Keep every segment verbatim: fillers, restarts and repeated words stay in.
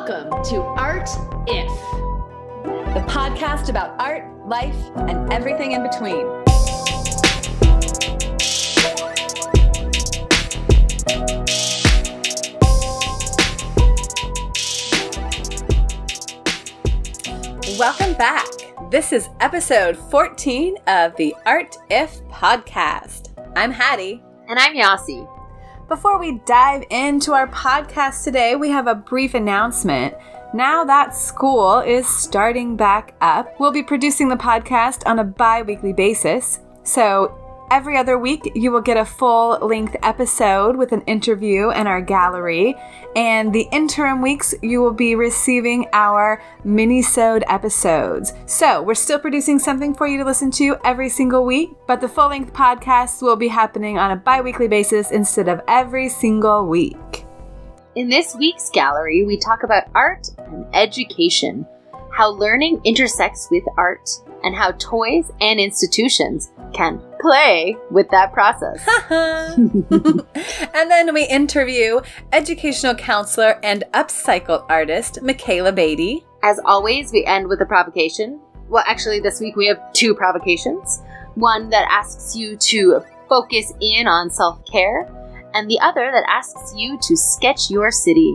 Welcome to Art If, the podcast about art, life, and everything in between. Welcome back. This is episode fourteen of the Art If podcast. I'm Hattie. And I'm Yasi. Before we dive into our podcast today, we have a brief announcement. Now that school is starting back up, we'll be producing the podcast on a bi-weekly basis. So every other week, you will get a full-length episode with an interview and our gallery. And the interim weeks, you will be receiving our mini-sode episodes. So we're still producing something for you to listen to every single week, but the full-length podcasts will be happening on a bi-weekly basis instead of every single week. In this week's gallery, we talk about art and education, how learning intersects with art, and how toys and institutions can play with that process. And then we interview educational counselor and upcycled artist, Michaela Beatty. As always, we end with a provocation. Well, actually, this week we have two provocations. One that asks you to focus in on self-care, and the other that asks you to sketch your city.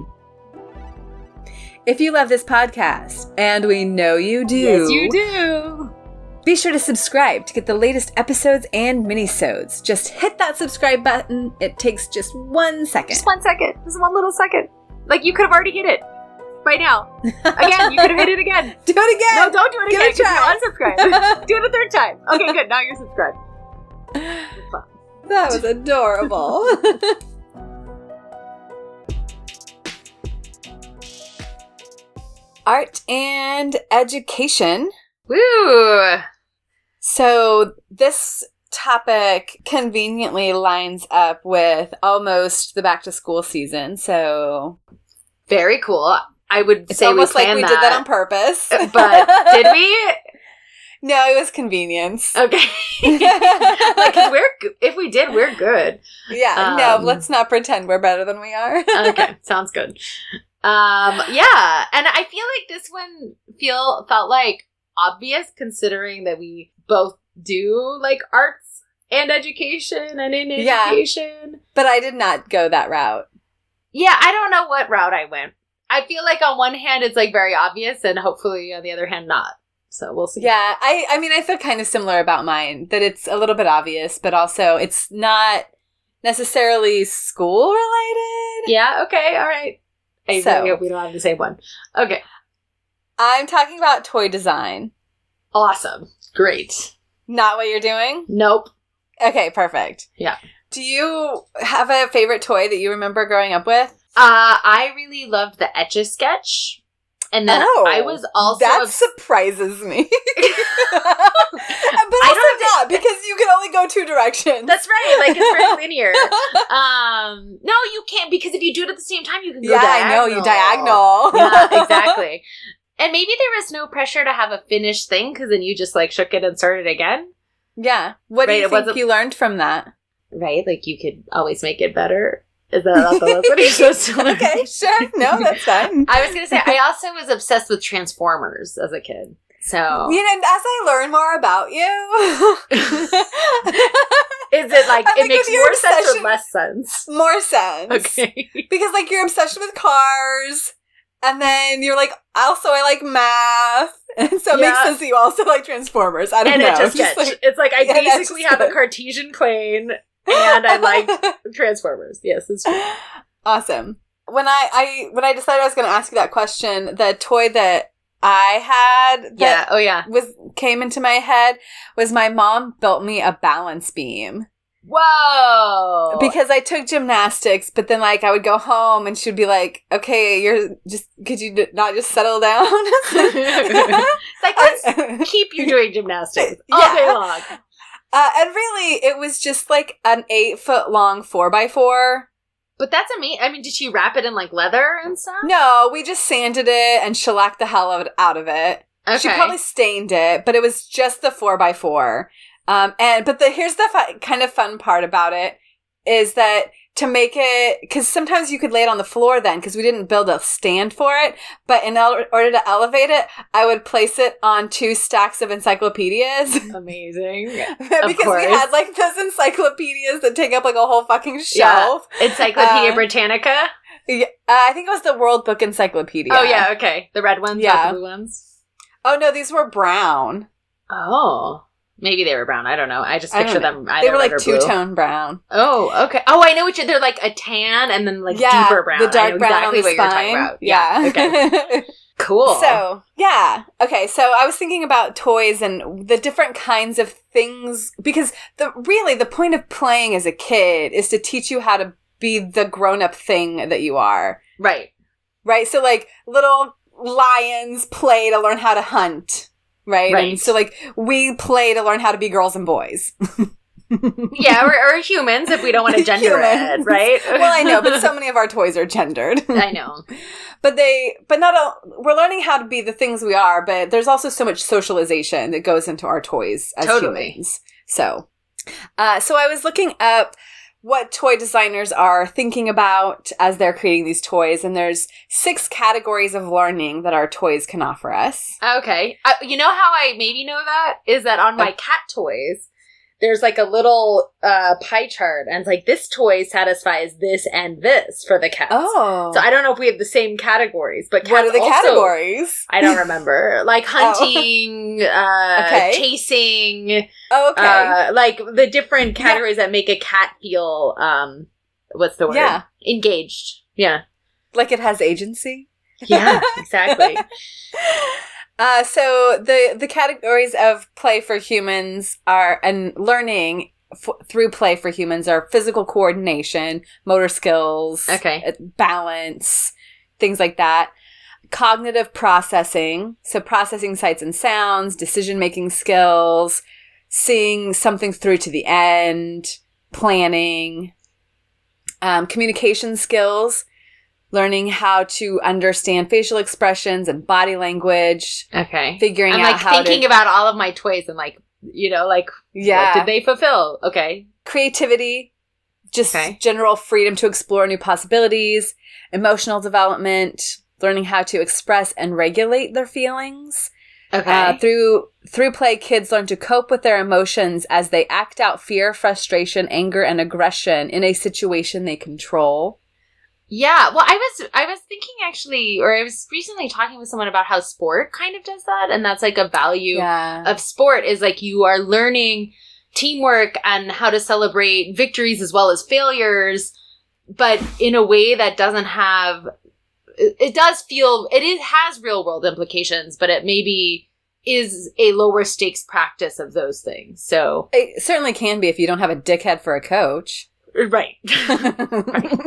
If you love this podcast, and we know you do. Yes, you do. Be sure to subscribe to get the latest episodes and minisodes. Just hit that subscribe button. It takes just one second. Just one second. Just one little second. Like, you could have already hit it by now. Again, you could have hit it again. Do it again. No, don't do it Give again. it a try. You're unsubscribed. Do it a third time. Okay, good. Now you're subscribed. That was adorable. Art and education. Woo! So this topic conveniently lines up with almost the back to school season. So very cool. I would it's say almost we like we that. did that on purpose. But did we? No, it was convenience. Okay. Like, 'cause we're if we did, we're good. Yeah. Um, no, let's not pretend we're better than we are. Okay, sounds good. Um, yeah, and I feel like this one feel felt like obvious considering that we both do like arts and education and in education. Yeah, but I did not go that route. Yeah, I don't know what route I went. I feel like on one hand it's like very obvious and hopefully on the other hand not. So we'll see. Yeah, I, I mean, I feel kind of similar about mine, that it's a little bit obvious, but also it's not necessarily school related. Yeah, okay, all right. I So- really hope we don't have the same one. Okay. I'm talking about toy design. Awesome. Great. Not what you're doing? Nope. Okay, perfect. Yeah. Do you have a favorite toy that you remember growing up with? Uh, I really loved the Etch-a-Sketch. And then Oh, I was also... That obs- surprises me. But I also don't not, because you can only go two directions. That's right. Like, it's very linear. Um, no, you can't, because if you do it at the same time, you can go yeah, diagonal. I know, you diagonal. Yeah, exactly. And maybe there was no pressure to have a finished thing, because then you just, like, shook it and started again. Yeah. What do Right, you it think wasn't- you learned from that? Right? Like, you could always make it better. Is that not the lesson you're supposed to learn? Okay, sure. No, that's fine. I was going to say, I also was obsessed with Transformers as a kid. So... You know, as I learn more about you... Is it like, I it think makes with your more sense or obsession- less sense? more sense. Okay. Because, like, your obsession with cars, and then you're like, also I like math, and so it Yeah. makes sense that you also like Transformers. I don't And know. it just Just sketch. like- It's like, I Yeah, and it's basically just have a sketch. Cartesian plane, and I like Transformers. Yes, it's true. Awesome. When I, I when I decided I was going to ask you that question, the toy that I had that Yeah, oh yeah. was came into my head was my mom built me a balance beam. Whoa! Because I took gymnastics, but then, like, I would go home and she'd be like, okay, you're just, could you d- not just settle down? It's like, let's keep you doing gymnastics all Yeah. day long. Uh, and really, it was just, like, an eight-foot-long four by four. But that's amazing. I mean, did she wrap it in, like, leather and stuff? No, we just sanded it and shellacked the hell of it, out of it. Okay. She probably stained it, but it was just the four by four. Um, and but the here's the fu- kind of fun part about it is that to make it, because sometimes you could lay it on the floor then, because we didn't build a stand for it, but in el- order to elevate it, I would place it on two stacks of encyclopedias. Amazing. Because we had like those encyclopedias that take up like a whole fucking shelf. Yeah. Encyclopedia uh, Britannica? Yeah, uh, I think it was the World Book Encyclopedia. Oh, yeah, okay. The red ones, yeah. not the blue ones? Oh, no, these were brown. Oh. Maybe they were brown. I don't know. I just I picture them. They were like two-tone brown. Oh, okay. Oh, I know what you're. They're like a tan and then like yeah, deeper brown. The dark I know brown exactly on the what spine. You're talking about. Yeah. yeah. Okay. Cool. So, yeah. Okay, so I was thinking about toys and the different kinds of things, because the really the point of playing as a kid is to teach you how to be the grown-up thing that you are. Right. Right? So, like, little lions play to learn how to hunt. Right? Right. And so, like, we play to learn how to be girls and boys. yeah, or, or humans if we don't want to gender it, right? Well, I know, but so many of our toys are gendered. I know. But they, but not all, we're learning how to be the things we are, but there's also so much socialization that goes into our toys as totally. humans. So, uh, so I was looking up what toy designers are thinking about as they're creating these toys, and there's six categories of learning that our toys can offer us. Okay. Uh, you know how I maybe know that? Is that on my cat toys, there's like a little uh, pie chart, and it's like, this toy satisfies this and this for the cats. Oh. So I don't know if we have the same categories, but cats what are the also, categories? I don't remember. Like hunting, oh. uh, okay. chasing. Oh, okay. Uh, like the different categories yeah. that make a cat feel, um, what's the word? Yeah. Engaged. Yeah. Like it has agency? Yeah, exactly. Uh, so the the categories of play for humans are, and learning f- through play for humans are physical coordination, motor skills, okay, balance, things like that. Cognitive processing, so processing sights and sounds, decision-making skills, seeing something through to the end, planning, um, communication skills, learning how to understand facial expressions and body language. Okay. Figuring I'm out like how thinking to, about all of my toys and like, you know, like, yeah. what did they fulfill? Okay. Creativity, just okay. general freedom to explore new possibilities, emotional development, learning how to express and regulate their feelings. Okay. Uh, through through play, kids learn to cope with their emotions as they act out fear, frustration, anger, and aggression in a situation they control. Yeah, well, I was I was thinking actually, or I was recently talking with someone about how sport kind of does that, and that's like a value yeah. of sport is like you are learning teamwork and how to celebrate victories as well as failures, but in a way that doesn't have, it, it does feel, it is, has real world implications, but it maybe is a lower stakes practice of those things. So it certainly can be if you don't have a dickhead for a coach. Right. right.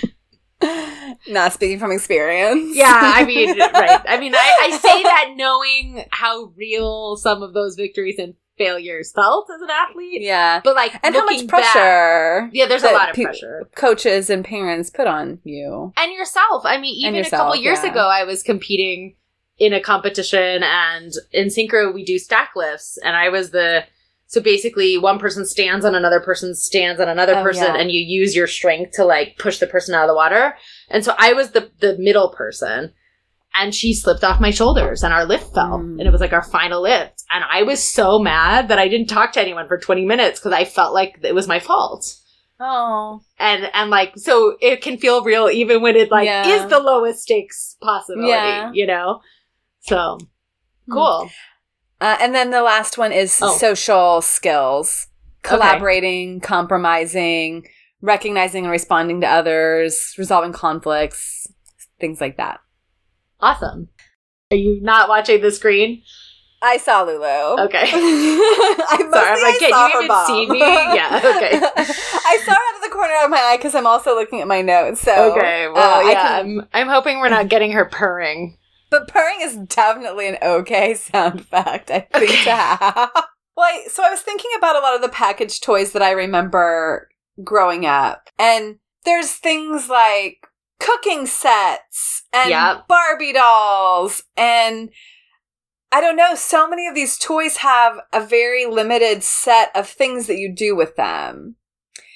Not speaking from experience. Yeah, I mean, right. I mean, I, I say that knowing how real some of those victories and failures felt as an athlete. Yeah. But like, and how much pressure. Back, yeah, there's a lot of pe- pressure. Coaches and parents put on you. And yourself. I mean, even yourself, a couple years yeah. ago, I was competing in a competition, and in synchro, we do stack lifts, and I was the... So basically, one person stands on another person's stands on another oh, person, yeah. and you use your strength to, like, push the person out of the water. And so I was the, the middle person, and she slipped off my shoulders, and our lift fell. Mm. And it was, like, our final lift. And I was so mad that I didn't talk to anyone for twenty minutes because I felt like it was my fault. Oh. And, and like, so it can feel real even when it, like, yeah. is the lowest stakes possibility, yeah. you know? So, cool. Mm. Uh, and then the last one is oh. social skills. Collaborating, okay. compromising, recognizing and responding to others, resolving conflicts, things like that. Awesome. Are you not watching the screen? I saw Lulu. Okay. I Sorry, I'm like, can saw you even Bob. see me? Yeah, okay. I saw it out of the corner of my eye because I'm also looking at my notes. So okay, well, uh, yeah, I can... I'm, I'm hoping we're not getting her purring. But purring is definitely an okay sound effect, I think, okay. to have. Well, I, so I was thinking about a lot of the packaged toys that I remember growing up. And there's things like cooking sets and yep. Barbie dolls. And I don't know, so many of these toys have a very limited set of things that you do with them.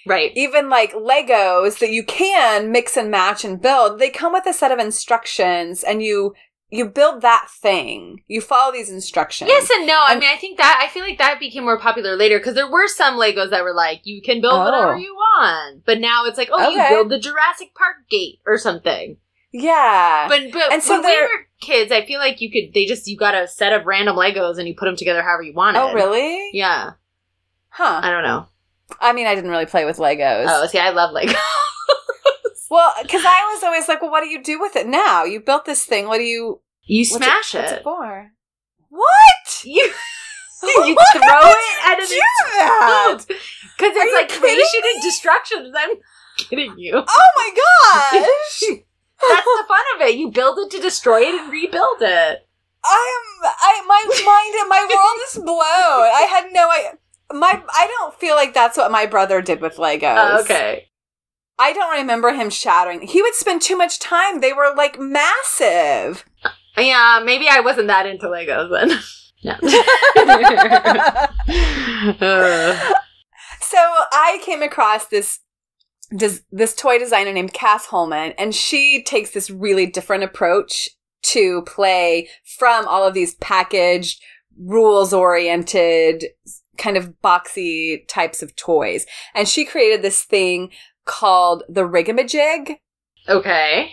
Right. Even like Legos that you can mix and match and build, they come with a set of instructions and you you build that thing. You follow these instructions. Yes and no. And, I mean, I think that, I feel like that became more popular later because there were some Legos that were like, you can build oh. whatever you want. But now it's like, oh, okay. you build the Jurassic Park gate or something. Yeah. But but and so when we were kids, I feel like you could, they just, you got a set of random Legos and you put them together however you wanted. Oh, really? Yeah. Huh. I don't know. I mean, I didn't really play with Legos. Oh, see, I love Legos. Well, because I was always like, well, what do you do with it now? You built this thing. What do you... You smash it, it. What's it for? What? You, you throw it and it explodes. Because it's like creation and destruction. I'm kidding you. Oh my gosh. That's the fun of it. You build it to destroy it and rebuild it. I am... I My mind... My world is blown. I had no idea. My, I don't feel like that's what my brother did with Legos. Oh, okay. I don't remember him shattering. He would spend too much time. They were, like, massive. Yeah, maybe I wasn't that into Legos then. No. uh. So I came across this, this this toy designer named Cass Holman, and she takes this really different approach to play from all of these packaged, rules-oriented, kind of boxy types of toys. And she created this thing called the Rigamajig. Okay.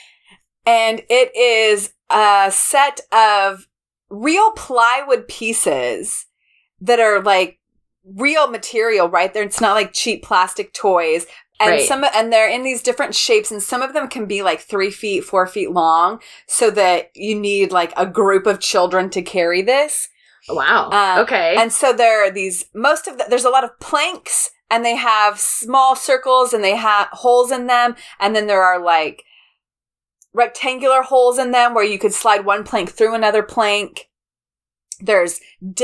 And it is a set of real plywood pieces that are like real material, right? There, it's not like cheap plastic toys. And right. some, and they're in these different shapes, and some of them can be like three feet, four feet long, so that you need like a group of children to carry this. Wow. Uh, okay. And so there are these, most of the, there's a lot of planks, and they have small circles, and they have holes in them, and then there are like rectangular holes in them where you could slide one plank through another plank. There's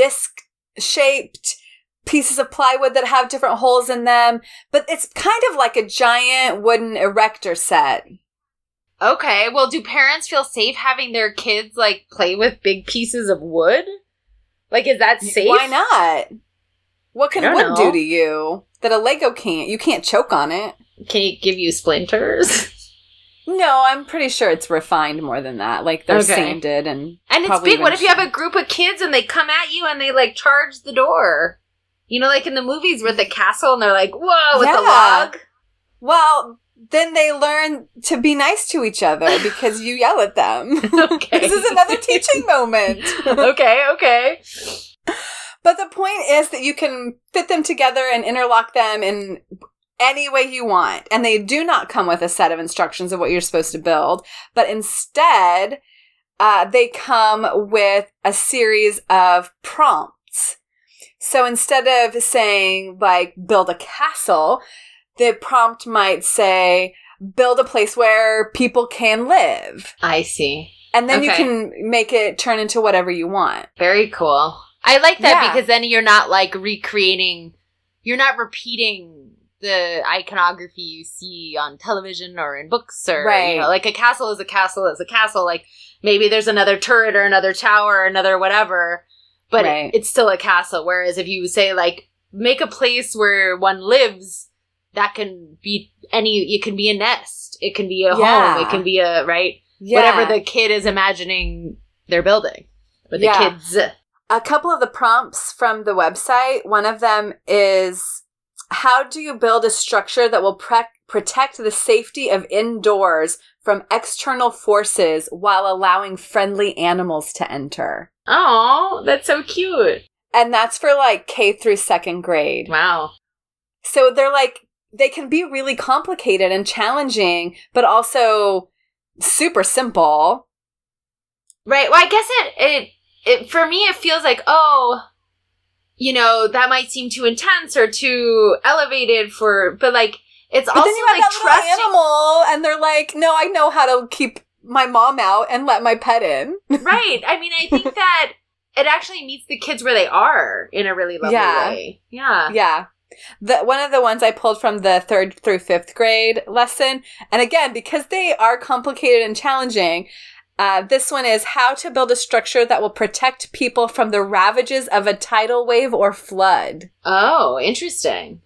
disc-shaped pieces of plywood that have different holes in them, but it's kind of like a giant wooden erector set. Okay. Well, do parents feel safe having their kids like play with big pieces of wood? Like, is that safe? Why not? What can wood know. do to you that a Lego can't? You can't choke on it. Can it give you splinters? No, I'm pretty sure it's refined more than that. Like, they're Okay. sanded and And it's probably big. What even if you have a group of kids and they come at you and they, like, charge the door? You know, like in the movies with the castle and they're like, whoa, with Yeah. the log? Well, then they learn to be nice to each other because you yell at them. Okay. This is another teaching moment. Okay, okay. But the point is that you can fit them together and interlock them in any way you want. And they do not come with a set of instructions of what you're supposed to build. But instead, uh, they come with a series of prompts. So instead of saying, like, build a castle, the prompt might say, build a place where people can live. I see. And then you Okay. can make it turn into whatever you want. Very cool. I like that Yeah. because then you're not, like, recreating, you're not repeating the iconography you see on television or in books or, Right. you know, like a castle is a castle is a castle. Like, maybe there's another turret or another tower or another whatever, but Right. it, it's still a castle. Whereas if you say, like, make a place where one lives, that can be any, it can be a nest. It can be a Yeah. home. It can be a, right? Yeah. Whatever the kid is imagining they're building. Or the Yeah. kids. A couple of the prompts from the website, one of them is, how do you build a structure that will pre- protect the safety of indoors from external forces while allowing friendly animals to enter? Oh, that's so cute. And that's for like K through second grade. Wow. So they're like, they can be really complicated and challenging, but also super simple. Right. Well, I guess it, it, it, for me, it feels like, oh, you know, that might seem too intense or too elevated for, but like, it's But also then you have like that trusting. little animal, and they're like, no, I know how to keep my mom out and let my pet in. Right. I mean, I think that it actually meets the kids where they are in a really lovely Yeah. way. Yeah. Yeah. The, one of the ones I pulled from the third through fifth grade lesson, and again, because they are complicated and challenging, uh, this one is how to build a structure that will protect people from the ravages of a tidal wave or flood. Oh, interesting.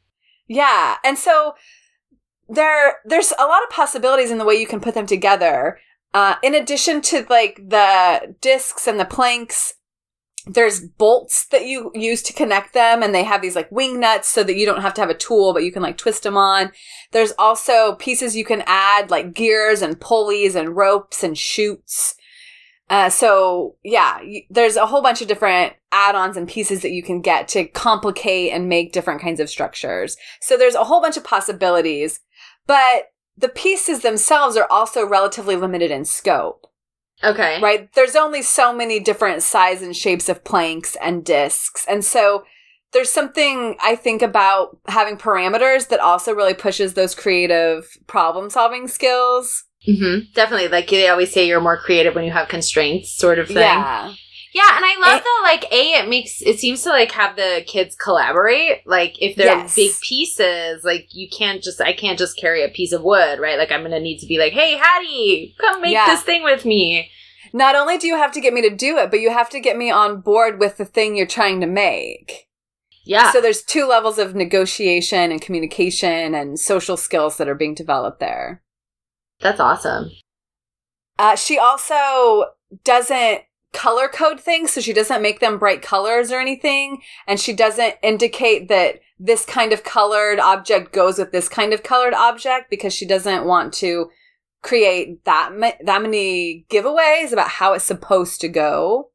Yeah. And so there, there's a lot of possibilities in the way you can put them together. Uh, in addition to like the discs and the planks, there's bolts that you use to connect them, and they have these like wing nuts so that you don't have to have a tool, but you can like twist them on. There's also pieces you can add like gears and pulleys and ropes and chutes. Uh, so yeah, y- there's a whole bunch of different add-ons and pieces that you can get to complicate and make different kinds of structures. So there's a whole bunch of possibilities, but the pieces themselves are also relatively limited in scope. Okay. Right? There's only so many different size and shapes of planks and discs. And so there's something I think about having parameters that also really pushes those creative problem-solving skills. Mm-hmm. Definitely. Like they always say you're more creative when you have constraints sort of thing. Yeah. Yeah, and I love it, that, like, A, it makes, it seems to, like, have the kids collaborate. Like, if they're yes. big pieces, like, you can't just, I can't just carry a piece of wood, right? Like, I'm going to need to be like, hey, Hattie, come make yeah. this thing with me. Not only do you have to get me to do it, but you have to get me on board with the thing you're trying to make. Yeah. So there's two levels of negotiation and communication and social skills that are being developed there. That's awesome. Uh, she also doesn't color code things, so she doesn't make them bright colors or anything, and she doesn't indicate that this kind of colored object goes with this kind of colored object, because she doesn't want to create that ma- that many giveaways about how it's supposed to go.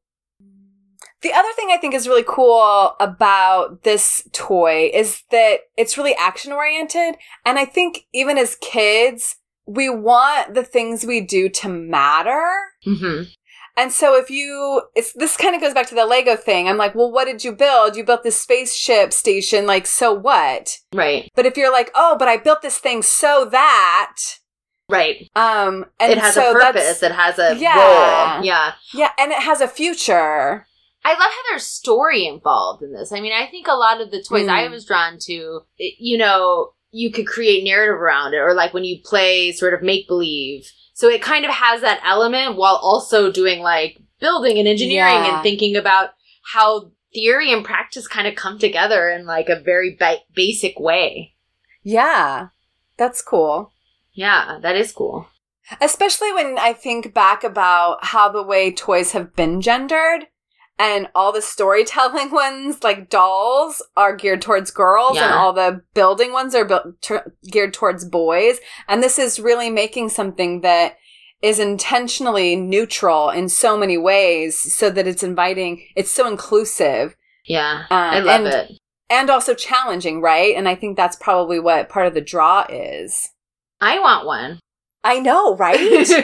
The other thing I think is really cool about this toy is that it's really action-oriented, and I think even as kids, we want the things we do to matter. Mm-hmm. And so if you, it's, this kind of goes back to the Lego thing. I'm like, well, what did you build? You built this spaceship station. Like, so what? Right. But if you're like, oh, but I built this thing so that. Right. Um, and it has so a purpose. It has a yeah, role. Yeah. Yeah. And it has a future. I love how there's story involved in this. I mean, I think a lot of the toys Mm. I was drawn to, you know, you could create narrative around it, or like when you play sort of make-believe. So it kind of has that element while also doing like building and engineering Yeah. and thinking about how theory and practice kind of come together in like a very ba- basic way. Yeah. That's cool. Yeah, that is cool. Especially when I think back about how the way toys have been gendered, and all the storytelling ones, like dolls, are geared towards girls, Yeah. and all the building ones are built t- geared towards boys. And this is really making something that is intentionally neutral in so many ways, so that it's inviting, it's so inclusive. Yeah, Uh, I love and, it. And also challenging, right? And I think that's probably what part of the draw is. I want one. I know, right?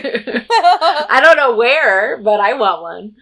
I don't know where, but I want one.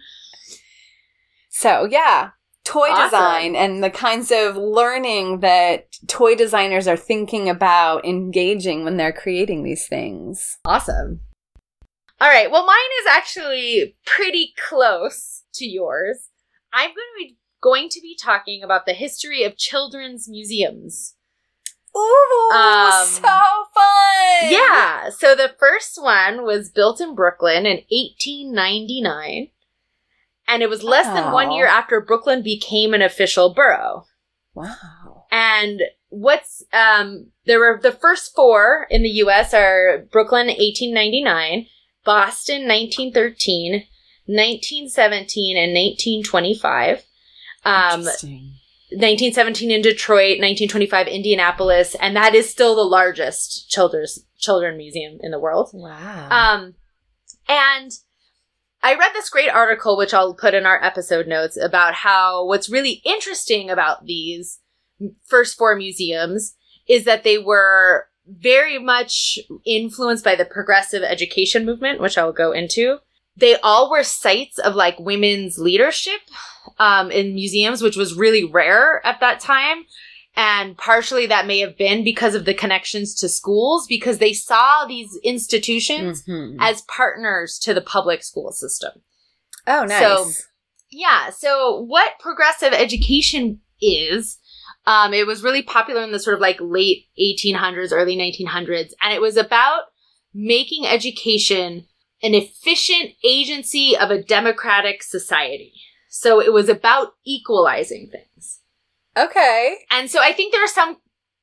So, yeah, toy Awesome. design and the kinds of learning that toy designers are thinking about engaging when they're creating these things. Awesome. All right. Well, mine is actually pretty close to yours. I'm going to be going to be talking about the history of children's museums. Ooh, Um, so fun! Yeah. So the first one was built in Brooklyn in eighteen ninety-nine. And it was less Wow. than one year after Brooklyn became an official borough. Wow. And what's, um, there were the first four in the U S are Brooklyn, eighteen ninety-nine, Boston, nineteen thirteen, nineteen seventeen, and nineteen twenty-five. Um, Interesting. nineteen seventeen in Detroit, nineteen twenty-five Indianapolis, and that is still the largest children's children museum in the world. Wow. Um, and I read this great article, which I'll put in our episode notes, about how what's really interesting about these first four museums is that they were very much influenced by the progressive education movement, which I'll go into. They all were sites of like women's leadership um, in museums, which was really rare at that time. And partially that may have been because of the connections to schools, because they saw these institutions Mhm. as partners to the public school system. Oh, nice. So, yeah. So what progressive education is, um, it was really popular in the sort of like late eighteen hundreds, early nineteen hundreds. And it was about making education an efficient agency of a democratic society. So it was about equalizing things. Okay. And so I think there are some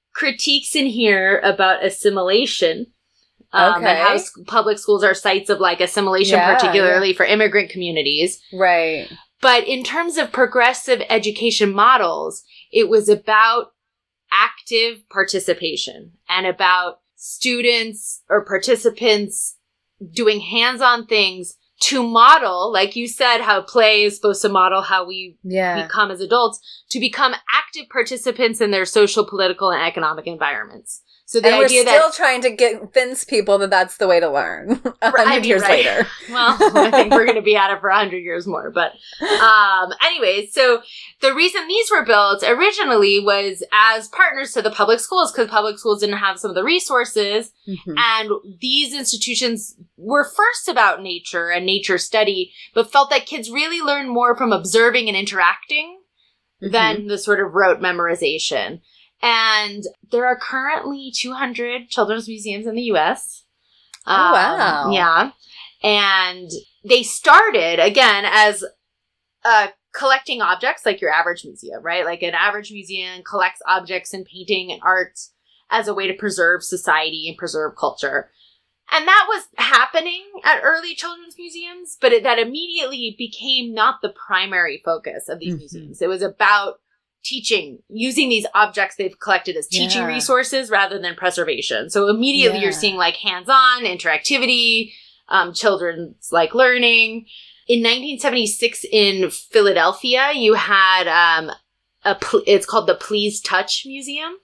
critiques in here about assimilation. Um, Okay. And how s- public schools are sites of like assimilation, Yeah, particularly for immigrant communities. Right. But in terms of progressive education models, it was about active participation and about students or participants doing hands-on things to model, like you said, how play is supposed to model how we Yeah. become as adults, to become active participants in their social, political, and economic environments. So the And we're idea still that trying to get- convince people that that's the way to learn a I hundred mean, years right. later. Well, I think we're going to be at it for a hundred years more. But um, anyways, so the reason these were built originally was as partners to the public schools, because public schools didn't have some of the resources. Mhm. And these institutions were first about nature and nature study, but felt that kids really learn more from observing and interacting Mhm. than the sort of rote memorization. And there are currently two hundred children's museums in the U S. Oh, wow. Um, yeah. And they started, again, as uh, collecting objects like your average museum, right? Like an average museum collects objects and painting and art as a way to preserve society and preserve culture. And that was happening at early children's museums, but it, that immediately became not the primary focus of these Mhm. museums. It was about teaching, using these objects they've collected as teaching Yeah. resources rather than preservation. So immediately Yeah. you're seeing like hands-on interactivity, um, children's like learning. In nineteen seventy-six in Philadelphia, you had um, a pl- it's called the Please Touch Museum.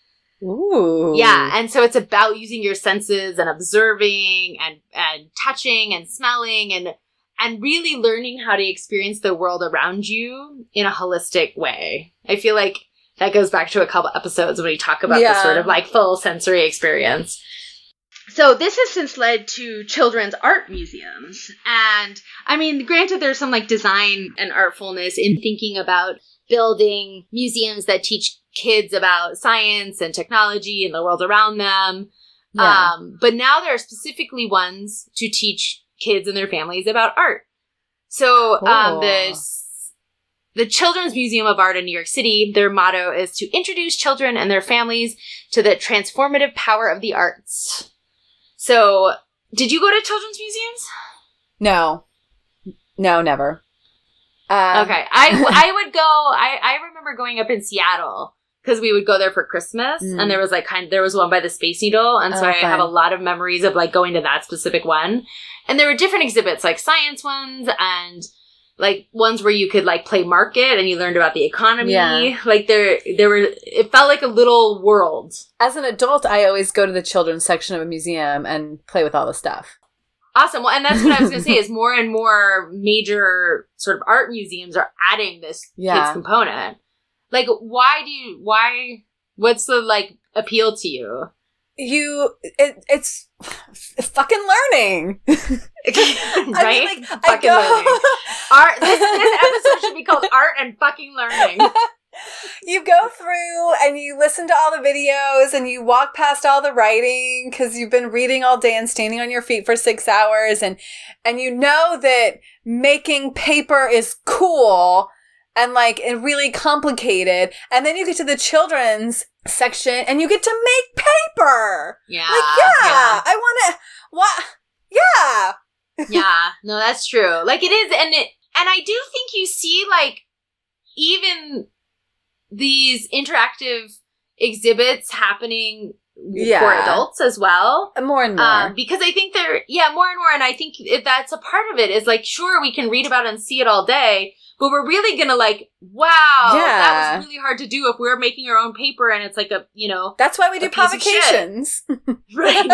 Ooh. Yeah, and so it's about using your senses and observing and and touching and smelling and and really learning how to experience the world around you in a holistic way. I feel like that goes back to a couple episodes when we talk about Yeah. this sort of like full sensory experience. So this has since led to children's art museums. And I mean, granted, there's some like design and artfulness in thinking about building museums that teach kids about science and technology and the world around them. Yeah. Um, but now there are specifically ones to teach kids and their families about art. So um, Cool. the the Children's Museum of Art in New York City, their motto is to introduce children and their families to the transformative power of the arts. So, did you go to children's museums? No. No, never. Um, Okay, I, I would go. I, I remember going up in Seattle because we would go there for Christmas, Mm. and there was like kind there was one by the Space Needle, and so Oh, I have a fun. lot of memories of like going to that specific one. And there were different exhibits, like science ones and like ones where you could like play market and you learned about the economy. Yeah. Like there, there were. It felt like a little world. As an adult, I always go to the children's section of a museum and play with all the stuff. Awesome. Well, and that's what I was going to say is more and more major sort of art museums are adding this Yeah. kids component. Like, why do you, why, what's the, like, appeal to you? You, it, it's fucking learning. Right? I mean, like, I Fucking go- learning. Art, this, this episode should be called Art and Fucking Learning. You go through and you listen to all the videos and you walk past all the writing because you've been reading all day and standing on your feet for six hours and and you know that making paper is cool and like and really complicated, and then you get to the children's section and you get to make paper. Yeah. Like, yeah, I want to. What? Yeah. yeah. Yeah. No, that's true. Like, it is. And it, and I do think you see, like, even these interactive exhibits happening Yeah. for adults as well. More and more. Um, because I think they're, yeah, more and more. And I think if that's a part of it is like, sure, we can read about it and see it all day, but we're really going to like, wow, Yeah. that was really hard to do if we're making our own paper and it's like a, you know, That's why we do a piece of shit. provocations. right.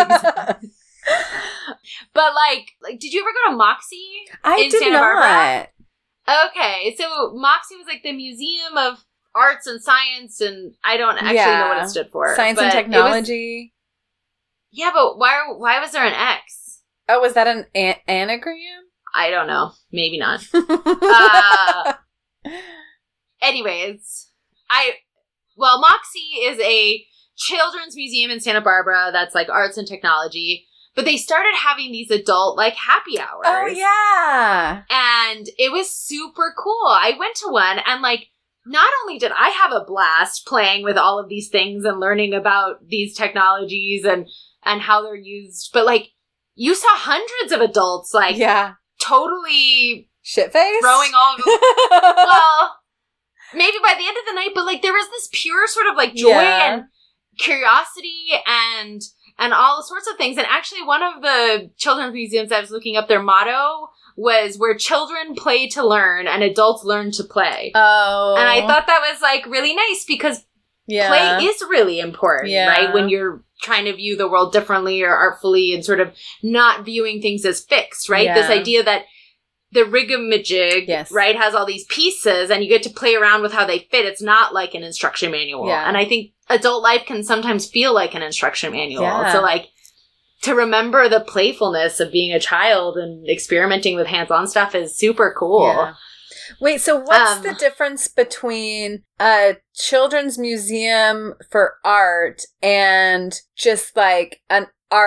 But like, like, did you ever go to Moxie? I In did Santa not. Barbara? Okay. So Moxie was like the Museum of Arts and Science, and I don't actually know what Yeah. it stood for. Science but and it was- technology. yeah, but why, why was there an X? Oh, was that an, an- anagram? I don't know. Maybe not. Uh, anyways, I well, Moxie is a children's museum in Santa Barbara that's like arts and technology, but they started having these adult like happy hours. Oh, yeah. And it was super cool. I went to one and like not only did I have a blast playing with all of these things and learning about these technologies and, and how they're used, but like you saw hundreds of adults like yeah. totally shit-faced? throwing all of well, maybe by the end of the night, but like there was this pure sort of like joy yeah. and curiosity and and all sorts of things. And actually one of the children's museums I was looking up, their motto was where children play to learn and adults learn to play. Oh. And I thought that was like really nice because yeah. play is really important, yeah. right? When you're trying to view the world differently or artfully and sort of not viewing things as fixed, right? Yeah. This idea that the rigamajig, yes. right, has all these pieces and you get to play around with how they fit. It's not like an instruction manual. Yeah. And I think adult life can sometimes feel like an instruction manual. Yeah. So like to remember the playfulness of being a child and experimenting with hands-on stuff is super cool. Yeah. Wait, so what's um, the difference between a children's museum for art and just like an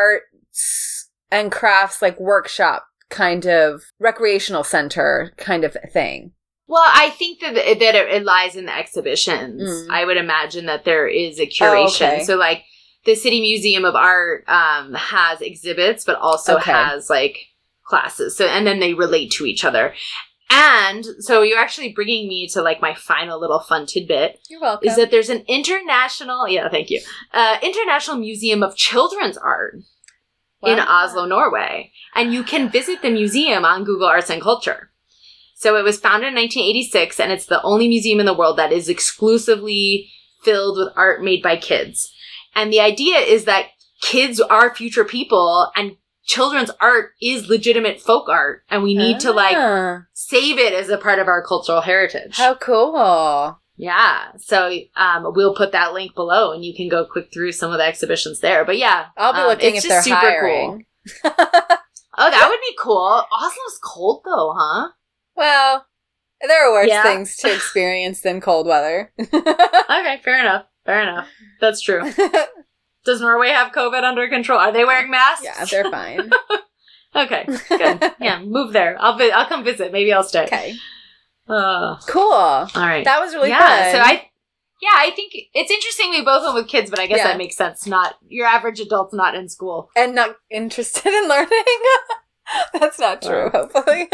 arts and crafts like workshop kind of recreational center kind of thing? Well, I think that that it, it lies in the exhibitions. Mm. I would imagine that there is a curation. Oh, okay. So like the City Museum of Art um, has exhibits, but also okay. has like classes. So and then they relate to each other. And so you're actually bringing me to like my final little fun tidbit. You're welcome. Is that there's an international, yeah, thank you, uh, International Museum of Children's Art wow. in Oslo, Norway. And you can visit the museum on Google Arts and Culture. So it was founded in nineteen eighty-six, and it's the only museum in the world that is exclusively filled with art made by kids. And the idea is that kids are future people, and children's art is legitimate folk art, and we need ah. to like save it as a part of our cultural heritage. How cool. Yeah. So um, we'll put that link below and you can go click through some of the exhibitions there. But yeah. I'll be um, looking if they're super hiring. Cool. Oh, that would be cool. Oslo's cold though, huh? Well, there are worse yeah. things to experience than cold weather. Okay, fair enough. Fair enough. That's true. Does Norway have COVID under control? Are they wearing masks? Yeah, they're fine. Okay, good. Yeah, move there. I'll vi- I'll come visit. Maybe I'll stay. Okay. Uh, cool. All right. That was really yeah, fun. So I, yeah, I think it's interesting we both went with kids, but I guess yeah. that makes sense. Not your average adult's not in school and not interested in learning. That's not true. Uh. Hopefully.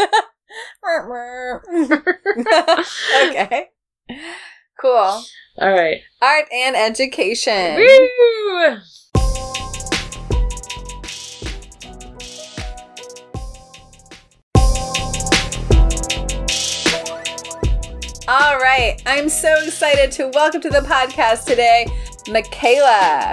Okay. Cool. All right. Art and education. Woo! All right. I'm so excited to welcome to the podcast today, Michaela.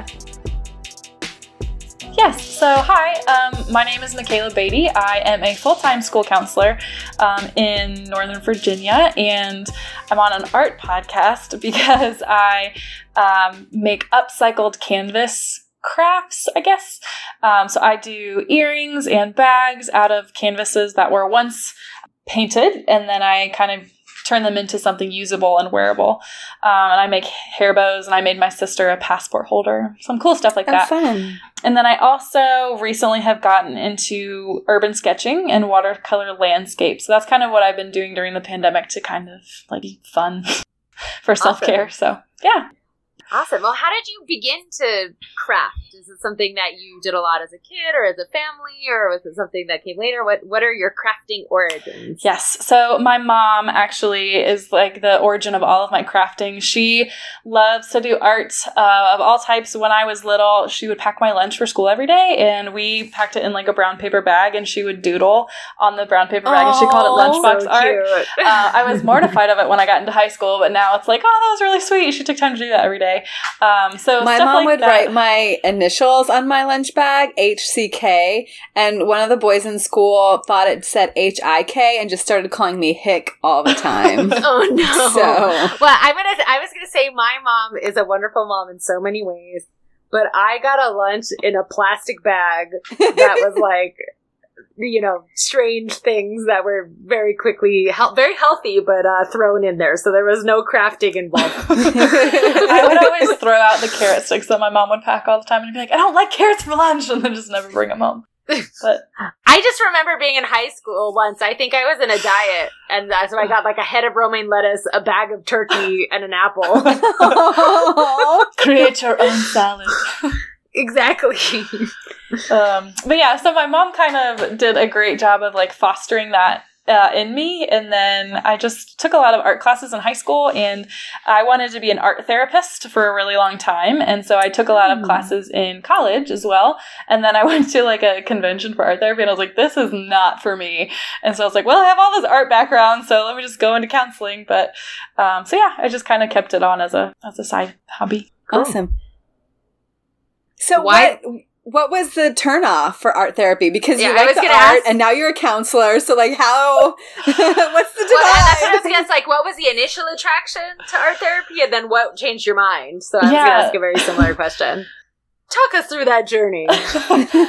Yes, so hi, um, my name is Michaela Beatty. I am a full-time school counselor um, in Northern Virginia, and I'm on an art podcast because I um, make upcycled canvas crafts, I guess. Um, so I do earrings and bags out of canvases that were once painted, and then I kind of turn them into something usable and wearable. Um, and I make hair bows, and I made my sister a passport holder. Some cool stuff like that. Oh, fun. And then I also recently have gotten into urban sketching and watercolor landscape. So that's kind of what I've been doing during the pandemic to kind of like be fun for self-care. Awesome. So yeah. Awesome. Well, how did you begin to craft? Is it something that you did a lot as a kid or as a family, or was it something that came later? What What are your crafting origins? Yes. So my mom actually is like the origin of all of my crafting. She loves to do art uh, of all types. When I was little, she would pack my lunch for school every day, and we packed it in like a brown paper bag, and she would doodle on the brown paper bag, oh, and she called it lunchbox so art. uh, I was mortified of it when I got into high school, but now it's like, oh, that was really sweet. She took time to do that every day. Um, so my stuff mom like would that. write my initials on my lunch bag, H C K, and one of the boys in school thought it said H I K and just started calling me Hick all the time. Oh no! So, well, I'm gonna. I was gonna say my mom is a wonderful mom in so many ways, but I got a lunch in a plastic bag that was like, you know, strange things that were very quickly, he- very healthy, but uh, thrown in there. So there was no crafting involved. I would always throw out the carrot sticks that my mom would pack all the time and be like, I don't like carrots for lunch, and then just never bring them home. But I just remember being in high school once. I think I was in a diet, and uh, so I got like a head of romaine lettuce, a bag of turkey, and an apple. create your own salad. Exactly. Um, but yeah, so my mom kind of did a great job of like fostering that uh, in me. And then I just took a lot of art classes in high school, and I wanted to be an art therapist for a really long time. And so I took a lot of classes in college as well. And then I went to like a convention for art therapy, and I was like, this is not for me. And so I was like, well, I have all this art background, so let me just go into counseling. But um, so yeah, I just kind of kept it on as a as a side hobby. Cool. Awesome. So Why- what what was the turnoff for art therapy? Because Yeah, you I like was the gonna art, ask- and now you're a counselor. So like, how? What's the divide? Well, that's what I was gonna ask. Like, what was the initial attraction to art therapy, and then what changed your mind? So I was Yeah. gonna ask a very similar question. Talk us through that journey. So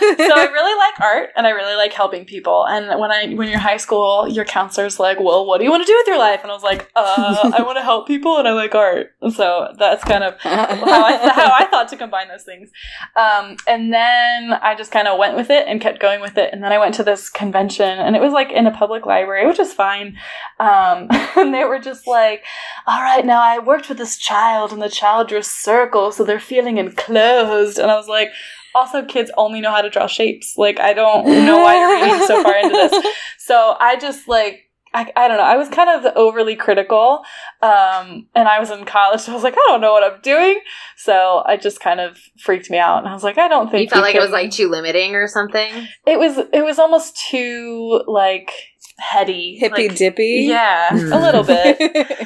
I really like art, and I really like helping people. And when I when you're in high school, your counselor's like, well, what do you want to do with your life? And I was like, uh, I want to help people, and I like art. And so that's kind of how I, how I thought to combine those things. Um, and then I just kind of went with it and kept going with it. And then I went to this convention, and it was like in a public library, which is fine. Um, and they were just like, all right, now I worked with this child, and the child drew circles, so they're feeling enclosed. And I was like, also, kids only know how to draw shapes. Like, I don't know why you're reading so far into this. So I just, like, I, I don't know. I was kind of overly critical. Um, and I was in college, so I was like, I don't know what I'm doing. So I just kind of freaked me out. And I was like, I don't think You felt like can... it was like too limiting or something? It was, it was almost too, like, heady. Hippy like, dippy. Yeah, Mm. a little bit.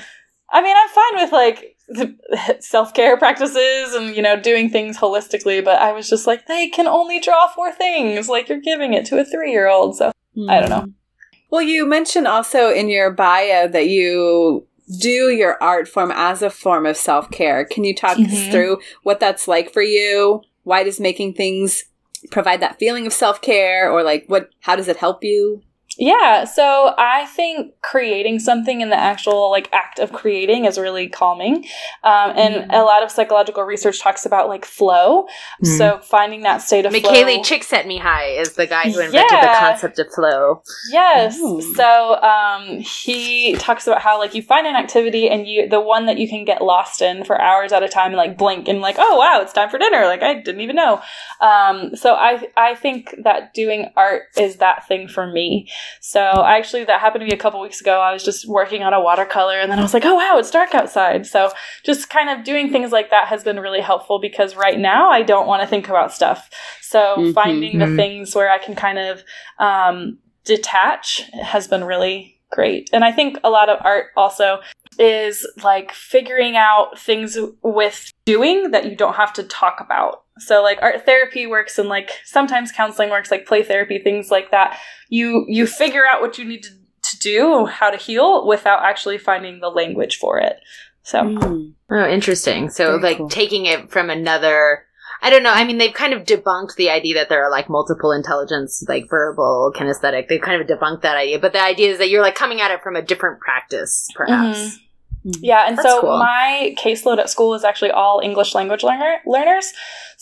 I mean, I'm fine with, like, self-care practices and, you know, doing things holistically, but I was just like, they can only draw four things. Like, you're giving it to a three-year-old, so I don't know. Well, you mentioned also in your bio that you do your art form as a form of self-care. Can you talk us Mhm. through what that's like for you? Why does making things provide that feeling of self-care, or like what, how does it help you? Yeah, so I think creating something in the actual like act of creating is really calming. Um, and Mm. a lot of psychological research talks about like flow. Mm. So finding that state of Michele flow. Csikszentmihalyi is the guy who invented the Yeah. concept of flow. Yes. Ooh. So um, he talks about how like you find an activity and you the one that you can get lost in for hours at a time and like blink and like, oh wow, it's time for dinner. Like I didn't even know. Um, so I I think that doing art is that thing for me. So actually that happened to me a couple weeks ago. I was just working on a watercolor and then I was like, oh wow, it's dark outside. So just kind of doing things like that has been really helpful because right now I don't want to think about stuff. So Mhm. finding the things where I can kind of um, detach has been really great. And I think a lot of art also is like figuring out things with doing that you don't have to talk about. So like art therapy works and like sometimes counseling works, like play therapy, things like that. You you figure out what you need to, to do, how to heal without actually finding the language for it. So Mm. Oh, interesting. So, Very like, cool. taking it from another... I don't know. I mean, they've kind of debunked the idea that there are, like, multiple intelligence, like, verbal, kinesthetic. They've kind of debunked that idea. But the idea is that you're, like, coming at it from a different practice, perhaps. yeah, and That's so cool. my caseload at school is actually all English language learner- learners.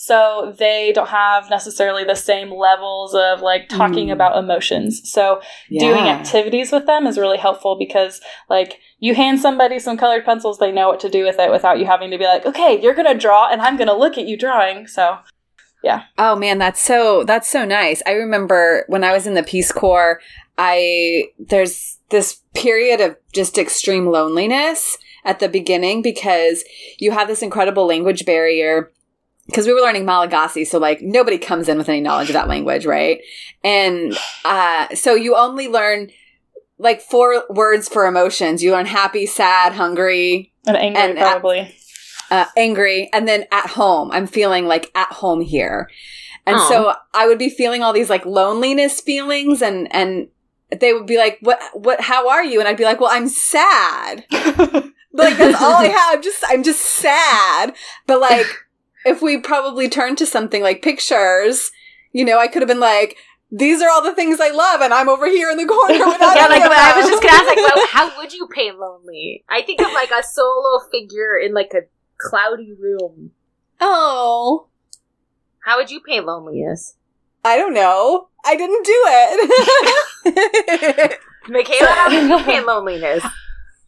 So they don't have necessarily the same levels of like talking Mm. about emotions. So doing Yeah. activities with them is really helpful because like you hand somebody some colored pencils, they know what to do with it without you having to be like, okay, you're going to draw and I'm going to look at you drawing. So Oh man, that's so that's so nice. I remember when I was in the Peace Corps, I there's this period of just extreme loneliness at the beginning because you have this incredible language barrier. Because we were learning Malagasy, so like nobody comes in with any knowledge of that language, right? And uh, so you only learn like four words for emotions. You learn happy, sad, hungry, and angry And, uh, probably. uh, angry, and then at home. I'm feeling like at home here. And Aw. so I would be feeling all these like loneliness feelings and, and they would be like, what, what, how are you? And I'd be like, well, I'm sad. Like that's all I have. I'm just, I'm just sad. But like, if we probably turned to something like pictures, you know, I could have been like, these are all the things I love and I'm over here in the corner without Yeah, any like, of but I was them. just gonna ask, like, well, how would you paint lonely? I think of, like, a solo figure in, like, a cloudy room. Oh. How would you paint loneliness? I don't know. I didn't do it. Michaela, how do you feel loneliness? Um,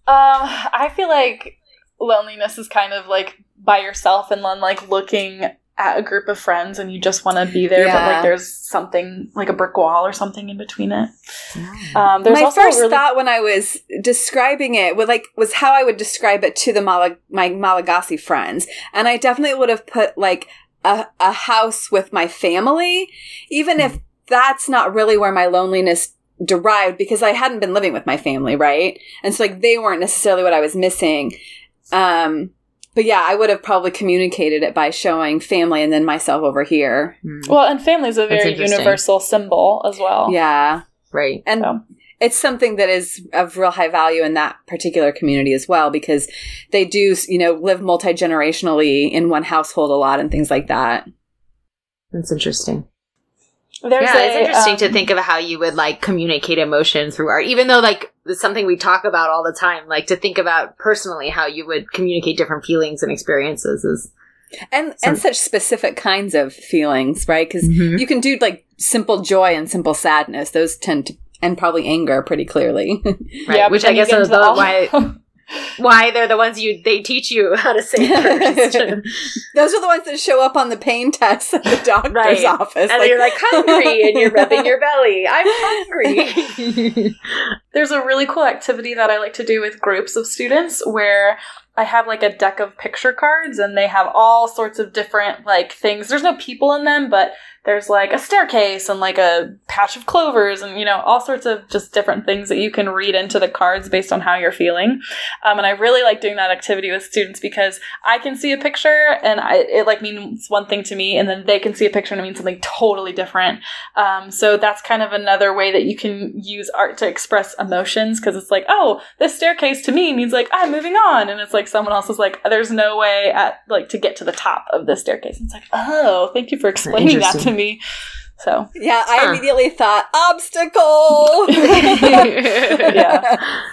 I feel like loneliness is kind of like by yourself and then like looking at a group of friends and you just want to be there, yeah. but like there's something like a brick wall or something in between it. Um, there's my also first really- thought when I was describing it was like was how I would describe it to the Mala- my Malagasy friends, and I definitely would have put like a, a house with my family, even if that's not really where my loneliness derived, because I hadn't been living with my family, right? And so like they weren't necessarily what I was missing. Um, but yeah, I would have probably communicated it by showing family and then myself over here. Well, and family is a very universal symbol as well. Yeah. Right. And so. It's something that is of real high value in that particular community as well, because they do, you know, live multi-generationally in one household a lot and things like that. That's interesting. There's yeah, a, it's interesting um, to think of how you would like communicate emotion through art, even though like it's something we talk about all the time. Like to think about personally how you would communicate different feelings and experiences is and some- and such specific kinds of feelings, right? Because Mhm. you can do like simple joy and simple sadness; those tend to, and probably anger, pretty clearly. right. Yeah, Which but I then you guess get is into the, all- why why they're the ones you they teach you how to say first. Those are the ones that show up on the pain tests at the doctor's Right. office, And you're like hungry, and you're rubbing your belly. I'm hungry. There's a really cool activity that I like to do with groups of students where I have like a deck of picture cards and they have all sorts of different like things. There's no people in them, but there's like a staircase and like a patch of clovers and, you know, all sorts of just different things that you can read into the cards based on how you're feeling. Um, and I really like doing that activity with students because I can see a picture and I, it like means one thing to me, and then they can see a picture and it means something totally different. Um, so that's kind of another way that you can use art to express emotions, because it's like, oh, this staircase to me means like I'm moving on, and it's like someone else is like, there's no way at like to get to the top of this staircase. And it's like, oh, thank you for explaining that to me. So yeah, I Huh. immediately thought obstacle. yeah.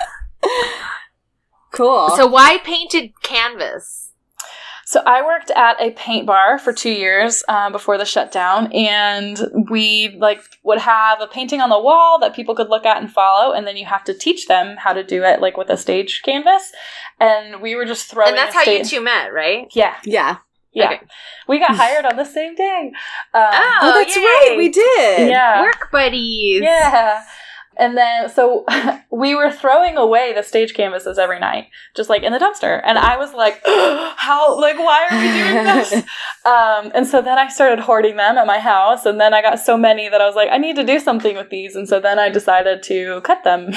Cool. So why painted canvas? So I worked at a paint bar for two years uh, before the shutdown, and we like would have a painting on the wall that people could look at and follow, and then you have to teach them how to do it like with a stage canvas. And we were just throwing. And that's a how sta- you two met, right? Yeah, yeah. yeah. Okay. We got hired on the same day. Um, Oh, Oh, that's yay. right. We did. yeah. Work buddies. Yeah. And then, so we were throwing away the stage canvases every night, just like in the dumpster. And I was like, how, like, why are we doing this? um, and so then I started hoarding them at my house. And then I got so many that I was like, I need to do something with these. And so then I decided to cut them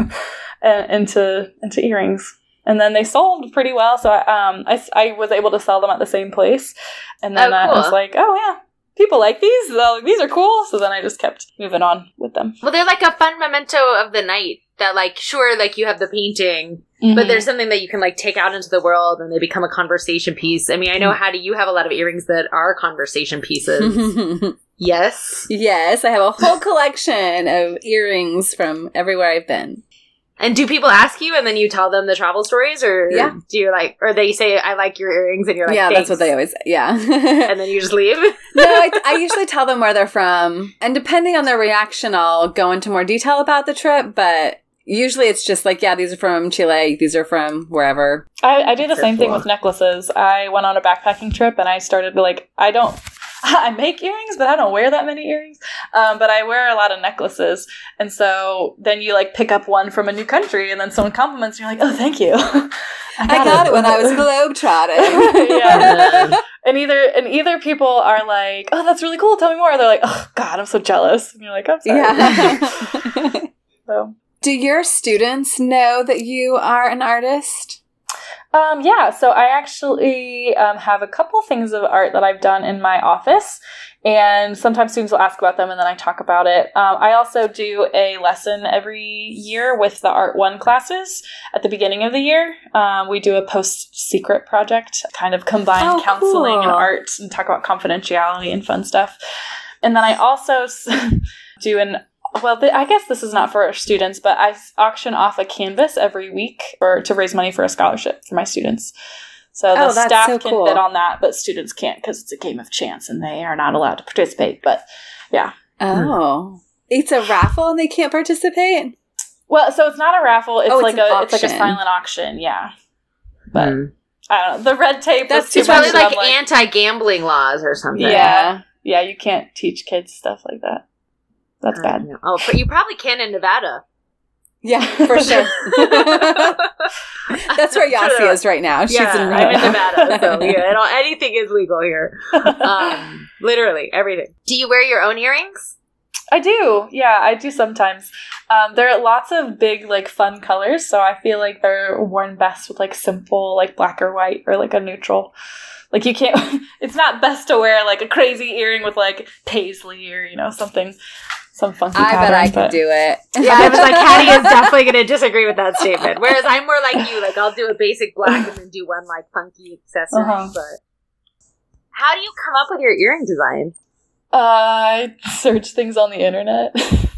into, into earrings. And then they sold pretty well. So I, um, I, I was able to sell them at the same place. And then Oh, I cool. was like, oh, yeah. People like these. So these are cool. So then I just kept moving on with them. Well, they're like a fun memento of the night that, like, sure, like, you have the painting, Mm-hmm. but there's something that you can, like, take out into the world and they become a conversation piece. I mean, I know, Mm-hmm. Hattie, you have a lot of earrings that are conversation pieces. Yes? Yes, I have a whole collection of earrings from everywhere I've been. And do people ask you and then you tell them the travel stories? Or Yeah. do you, like, or they say, I like your earrings, and you're like, yeah, thanks, that's what they always say. Yeah. and then you just leave? No, I, I usually tell them where they're from. And depending on their reaction, I'll go into more detail about the trip. But usually it's just like, yeah, these are from Chile. These are from wherever. I, I do the Very same thing cool. with necklaces. I went on a backpacking trip and I started to like, I don't, I make earrings, but I don't wear that many earrings. Um, but I wear a lot of necklaces. And so then you like pick up one from a new country and then someone compliments you, you're like, oh, thank you. I I got it when I was globetrotting. Yeah. And either, and either people are like, oh, that's really cool. Tell me more. Or they're like, oh God, I'm so jealous. And you're like, I'm sorry. Yeah. So. Do your students know that you are an artist? Um, yeah, so I actually um, have a couple things of art that I've done in my office, and sometimes students will ask about them and then I talk about it. Um, I also do a lesson every year with the Art one classes at the beginning of the year. Um, we do a post-secret project, kind of combine Oh, counseling and cool. art and talk about confidentiality and fun stuff. And then I also s- do an Well, th- I guess this is not for our students, but I s- auction off a canvas every week for to raise money for a scholarship for my students. So the Oh, that's staff so can cool. bid on that, but students can't because it's a game of chance and they are not allowed to participate. But yeah. Oh. It's a raffle and they can't participate? Well, so it's not a raffle. It's Oh, it's like an a it's like a auction. silent auction. Yeah. But Mm. I don't know. The red tape. That's was too It's probably much, and like, I'm anti-gambling laws or something. Yeah. Yeah, you can't teach kids stuff like that. That's I bad. don't know. Oh, but you probably can in Nevada. Yeah, for sure. That's where Yasi Sure. is right now. She's Yeah, in I'm in Nevada. Nevada, so yeah, it all, anything is legal here. Um, literally everything. Do you wear your own earrings? I do. Yeah, I do sometimes. Um, there are lots of big, like, fun colors, so I feel like they're worn best with, like, simple, like, black or white or, like, a neutral. Like, you can't, it's not best to wear, like, a crazy earring with, like, paisley or, you know, something, some funky I pattern. bet I but- could do it. Yeah, I was like, Hattie is definitely going to disagree with that statement. Whereas I'm more like you, like I'll do a basic black and then do one like funky accessory. Uh-huh. But how do you come up with your earring design? Uh, I search things on the internet.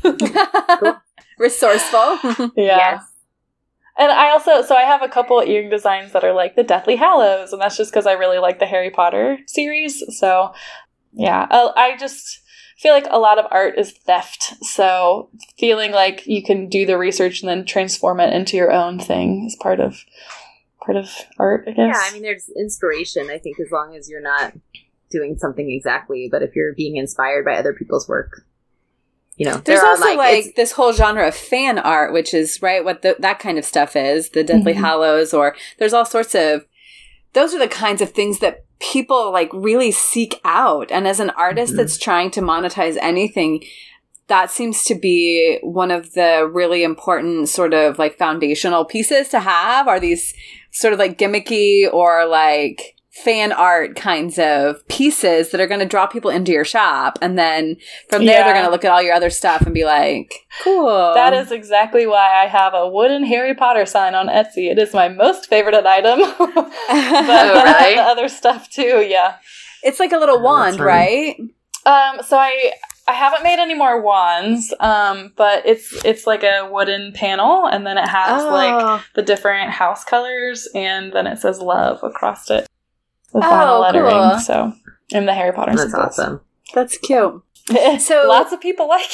Resourceful. Yeah. Yes. And I also, so I have a couple earring designs that are like the Deathly Hallows, and that's just because I really like the Harry Potter series. So, yeah, I, I just feel like a lot of art is theft. So, feeling like you can do the research and then transform it into your own thing is part of part of art, I guess. Yeah, I mean, there's inspiration, I think, as long as you're not doing something exactly, but if you're being inspired by other people's work, you know, There's there are, also like, it's- this whole genre of fan art, which is right what the, that kind of stuff is, the Deathly Mhm. Hallows, or there's all sorts of, those are the kinds of things that people like really seek out. And as an artist Mhm. that's trying to monetize anything, that seems to be one of the really important sort of like foundational pieces to have, are these sort of like gimmicky or like fan art kinds of pieces that are going to draw people into your shop. And then from there, Yeah. they're going to look at all your other stuff and be like, cool. That is exactly why I have a wooden Harry Potter sign on Etsy. It is my most favorite item. but Oh, really? the other stuff too, yeah. It's like a little Oh, wand, that's fun. right? Um, so I I haven't made any more wands, um, but it's it's like a wooden panel, and then it has like the different house colors, and then it says love across it with Oh, vinyl lettering. cool. So, and the Harry Potter That's symbols. awesome. That's cute. So lots of people like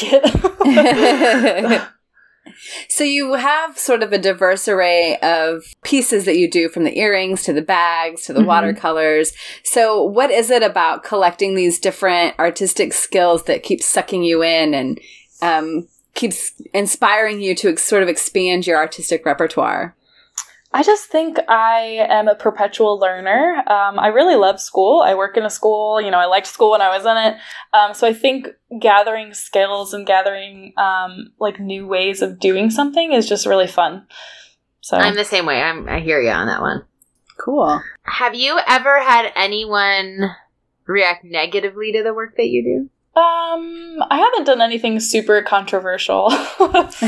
it. So you have sort of a diverse array of pieces that you do, from the earrings to the bags to the Mhm. watercolors. So what is it about collecting these different artistic skills that keeps sucking you in and um, keeps inspiring you to ex- sort of expand your artistic repertoire? I just think I am a perpetual learner. Um, I really love school. I work in a school. You know, I liked school when I was in it. Um, so I think gathering skills and gathering um, like new ways of doing something is just really fun. So I'm the same way. I'm, I hear you on that one. Cool. Have you ever had anyone react negatively to the work that you do? Um, I haven't done anything super controversial. So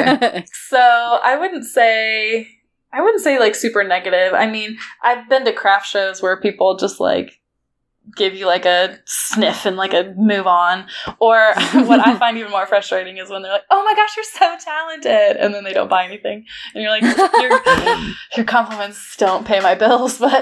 I wouldn't say, I wouldn't say like super negative. I mean, I've been to craft shows where people just like give you like a sniff and like a move on. Or what I find even more frustrating is when they're like, oh my gosh, you're so talented. And then they don't buy anything. And you're like, your, your compliments don't pay my bills, but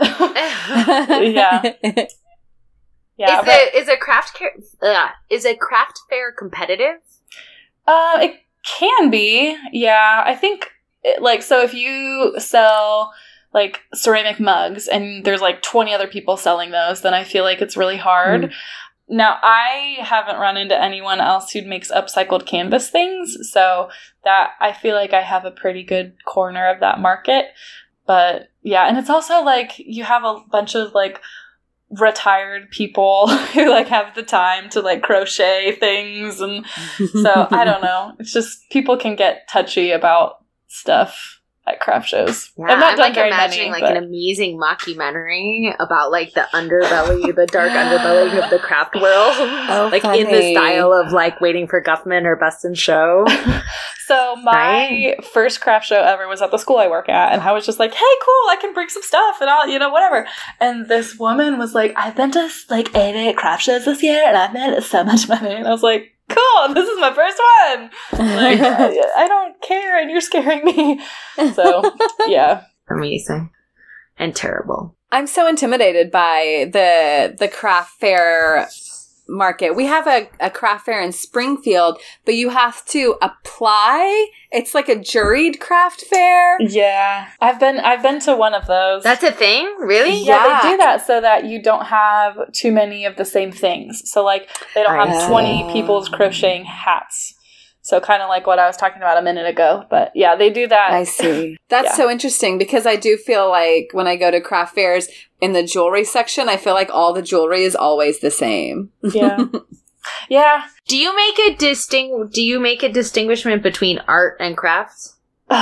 yeah. Yeah, is but- it is a craft ca- uh, is a craft fair competitive? Uh, it can be. Yeah, I think it, like so if you sell like ceramic mugs and there's like twenty other people selling those, then I feel like it's really hard. Mm. Now, I haven't run into anyone else who makes upcycled canvas things, so that I feel like I have a pretty good corner of that market. But yeah, and it's also like you have a bunch of like retired people who like have the time to like crochet things, and so I don't know, it's just people can get touchy about stuff at craft shows. Yeah, I've not I'm done like very imagining many, like but- an amazing mockumentary about like the underbelly, the dark underbelly of the craft world, Oh, like in the funny. style of like Waiting for Guffman or Best in Show. So my first craft show ever was at the school I work at, and I was just like, hey, cool, I can bring some stuff and I'll, you know, whatever. And this woman was like, I've been to like eight craft shows this year and I've made so much money. And I was like, cool, this is my first one. Like, I, I don't care and you're scaring me. So, yeah. Amazing and terrible. I'm so intimidated by the the craft fair market. We have a, a craft fair in Springfield, but you have to apply. It's like a juried craft fair. Yeah. I've been I've been to one of those. That's a thing? Really? Yeah, Yeah. they do that so that you don't have too many of the same things. So, like, they don't have Oh. twenty people's crocheting hats. So, kind of like what I was talking about a minute ago. But, yeah, they do that. I see. That's Yeah. so interesting because I do feel like when I go to craft fairs in the jewelry section, I feel like all the jewelry is always the same. Yeah. Yeah. Do you make a disting? Do you make a distinguishment between art and crafts?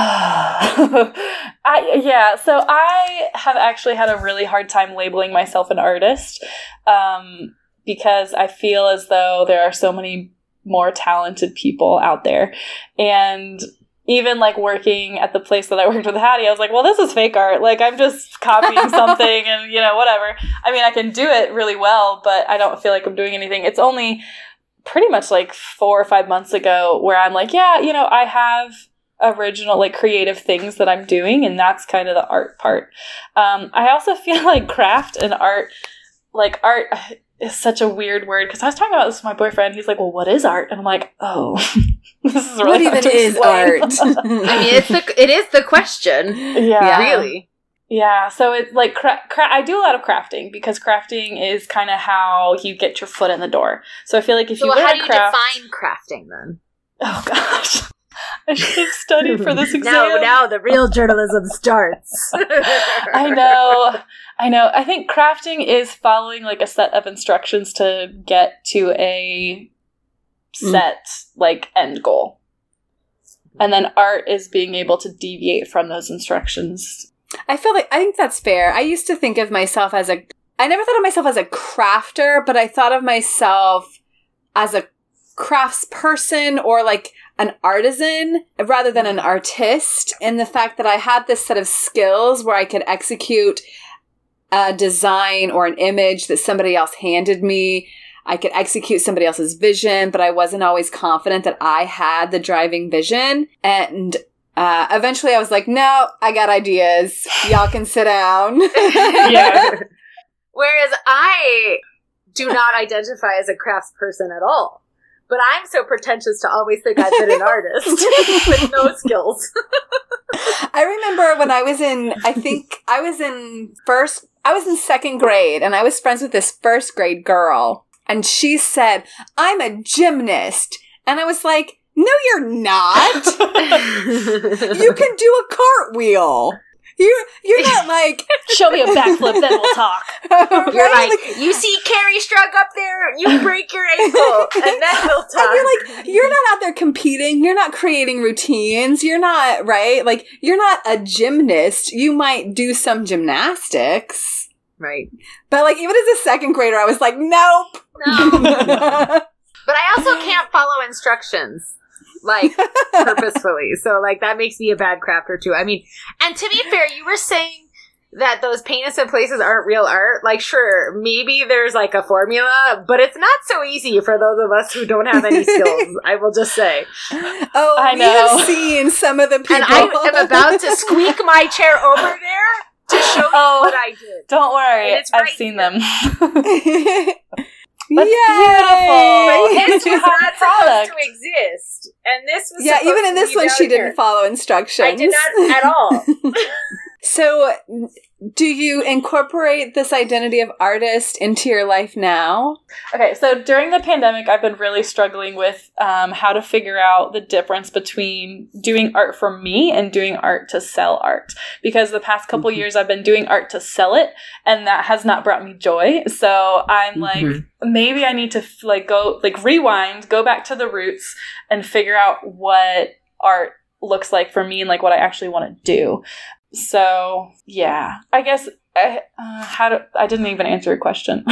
I yeah, so I have actually had a really hard time labeling myself an artist um, because I feel as though there are so many more talented people out there. And even like working at the place that I worked with Hattie, I was like, well, this is fake art. Like, I'm just copying something and, you know, whatever. I mean, I can do it really well, but I don't feel like I'm doing anything. It's only pretty much like four or five months ago where I'm like, yeah, you know, I have original, like, creative things that I'm doing, and that's kind of the art part. Um, I also feel like craft and art, like, art is such a weird word, because I was talking about this with my boyfriend. He's like, well, what is art? And I'm like, oh, this is really What hard even to is explain. art? I mean, it's the it is the question. Yeah. Yeah. Really. Yeah, so it's like cra- cra- I do a lot of crafting because crafting is kind of how you get your foot in the door. So I feel like if So you how learn do you craft, define crafting then? oh gosh, I should have studied for this exam. Now, now the real journalism starts. I know, I know. I think crafting is following like a set of instructions to get to a set like end goal, and then art is being able to deviate from those instructions. I feel like, I think that's fair. I used to think of myself as a, I never thought of myself as a crafter, but I thought of myself as a craftsperson or like an artisan rather than an artist. And the fact that I had this set of skills where I could execute a design or an image that somebody else handed me. I could execute somebody else's vision, but I wasn't always confident that I had the driving vision. And Uh, eventually I was like, no, I got ideas. Y'all can sit down. Yeah. Whereas I do not identify as a craftsperson at all. But I'm so pretentious to always think I've been an artist with no skills. I remember when I was in, I think I was in first, I was in second grade and I was friends with this first grade girl. And she said, I'm a gymnast. And I was like, no, you're not. You can do a cartwheel. You, you're not like... Show me a backflip, then we'll talk. You're right? like, you see Carrie Strug up there, you break your ankle, and then we'll talk. And you're like, you're not out there competing. You're not creating routines. You're not, right? Like, you're not a gymnast. You might do some gymnastics. Right. But, like, even as a second grader, I was like, nope. No. But I also can't follow instructions, like, purposefully. So, like, that makes me a bad crafter, too. I mean, and to be fair, you were saying that those paint us in places aren't real art. Like, sure, maybe there's, like, a formula, but it's not so easy for those of us who don't have any skills, I will just say. Oh, I we know. have seen some of the people. And I am about to squeak my chair over there to show you Oh. what I did. Don't worry, And it's I've right seen here. them. That's beautiful. This You was have not supposed product. to exist. And this was Yeah, supposed even in to this be one, down she here. didn't follow instructions. I did not at all. So, do you incorporate this identity of artist into your life now? Okay, so during the pandemic, I've been really struggling with um, how to figure out the difference between doing art for me and doing art to sell art. Because the past couple Mm-hmm. years, I've been doing art to sell it, and that has not brought me joy. So I'm like, Mhm. maybe I need to f- like go like rewind, go back to the roots, and figure out what art looks like for me and like what I actually want to do. So yeah, I guess I, uh, how do I didn't even answer your question.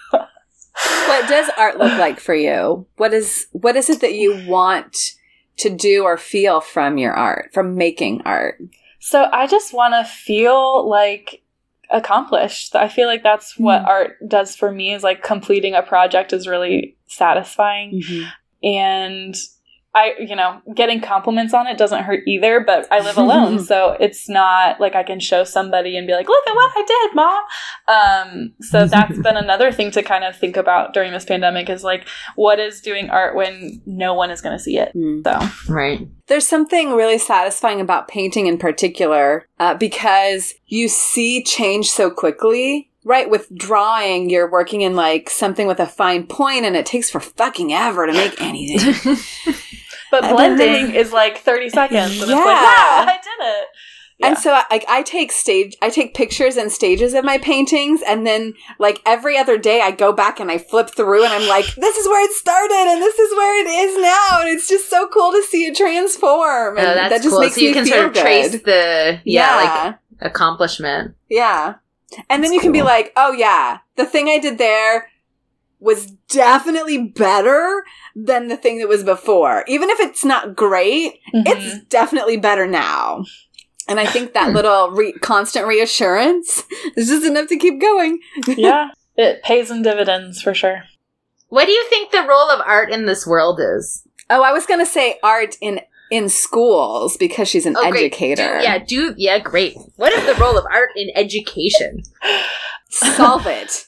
What does art look like for you? What is what is it that you want to do or feel from your art, from making art? So I just want to feel like accomplished. I feel like that's what Mm. art does for me, is like completing a project is really satisfying. And I, you know, getting compliments on it doesn't hurt either, but I live alone. So it's not like I can show somebody and be like, look at what I did, Mom. Um, so that's been another thing to kind of think about during this pandemic is like, what is doing art when no one is going to see it? Mm. So, right. There's something really satisfying about painting in particular, uh, because you see change so quickly. Right, with drawing, you're working in, like, something with a fine point, and it takes for fucking ever to make anything. But blending then, is, like, thirty seconds, and yeah. It's like, wow, I did it. Yeah. And so, like, I take stage, I take pictures and stages of my paintings, and then, like, every other day I go back and I flip through, and I'm like, this is where it started, and this is where it is now, and it's just so cool to see it transform. And oh, that's that just cool. makes so you me can feel sort of good. trace the, yeah, yeah, like, accomplishment. Yeah. And then That's you can cool. be like, oh yeah, the thing I did there was definitely better than the thing that was before. Even if it's not great, mm-hmm. it's definitely better now. And I think that little re- constant reassurance is just enough to keep going. Yeah, it pays in dividends for sure. What do you think the role of art in this world is? Oh, I was going to say art in in schools because she's an oh, educator. Do, yeah, do yeah, great. What is the role of art in education? Solve it.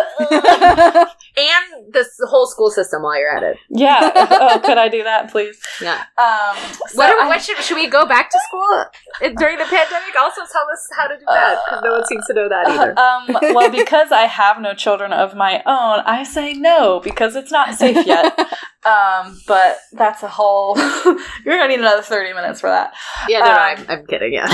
And the whole school system while you're at it. Yeah. Oh, could I do that, please? Yeah. Um, so what, are, I, what should, should we go back to school during the pandemic? Also tell us how to do that, because no one seems to know that either. Um, well, because I have no children of my own, I say no, because it's not safe yet. Um, but that's a whole... You're going to need another thirty minutes for that. Yeah, no, um, no I'm, I'm kidding, yeah.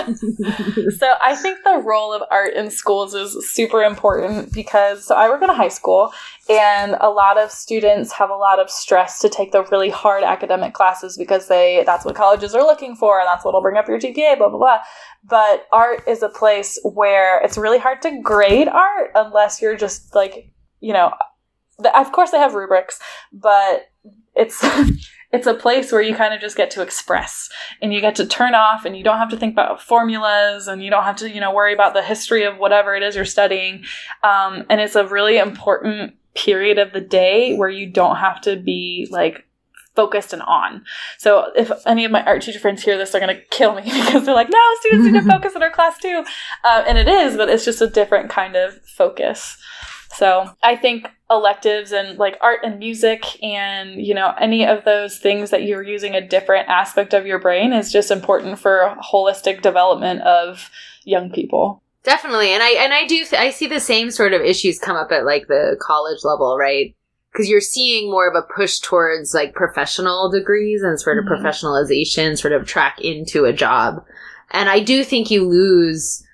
So I think the role of art in schools is super important because... So I work in a high school, and a lot of students have a lot of stress to take the really hard academic classes because they that's what colleges are looking for, and that's what will bring up your G P A, blah, blah, blah. But art is a place where it's really hard to grade art unless you're just like, you know... Of course they have rubrics, but it's it's a place where you kind of just get to express and you get to turn off and you don't have to think about formulas and you don't have to, you know, worry about the history of whatever it is you're studying. Um, and it's a really important period of the day where you don't have to be like focused and on. So if any of my art teacher friends hear this, they're going to kill me because they're like, no, students need to focus in our class too. Uh, and it is, but it's just a different kind of focus. So I think electives and like art and music and, you know, any of those things that you're using a different aspect of your brain is just important for holistic development of young people. Definitely. And I and I do th- I see the same sort of issues come up at like the college level, right? Because you're seeing more of a push towards like professional degrees and sort of mm-hmm. professionalization, sort of track into a job. And I do think you lose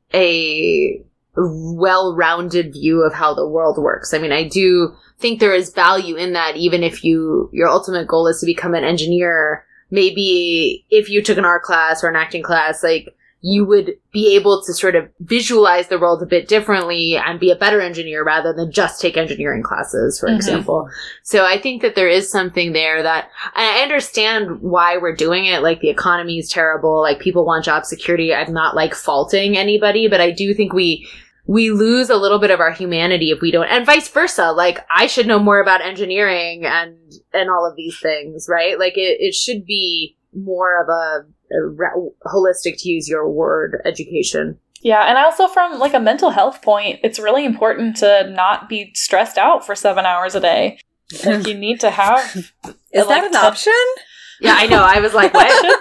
a well-rounded view of how the world works. I mean, I do think there is value in that, even if you your ultimate goal is to become an engineer. Maybe if you took an art class or an acting class, like you would be able to sort of visualize the world a bit differently and be a better engineer rather than just take engineering classes, for mm-hmm. example. So I think that there is something there that I understand why we're doing it. Like the economy is terrible. Like people want job security. I'm not like faulting anybody, but I do think we we lose a little bit of our humanity if we don't, and vice versa. Like I should know more about engineering and, and all of these things, right? Like it, it should be more of a, a re- holistic, to use your word, education. Yeah, and also from like a mental health point, it's really important to not be stressed out for seven hours a day. Like you need to have. Is like, that an ten- option? Yeah, I know. I was like, what? Should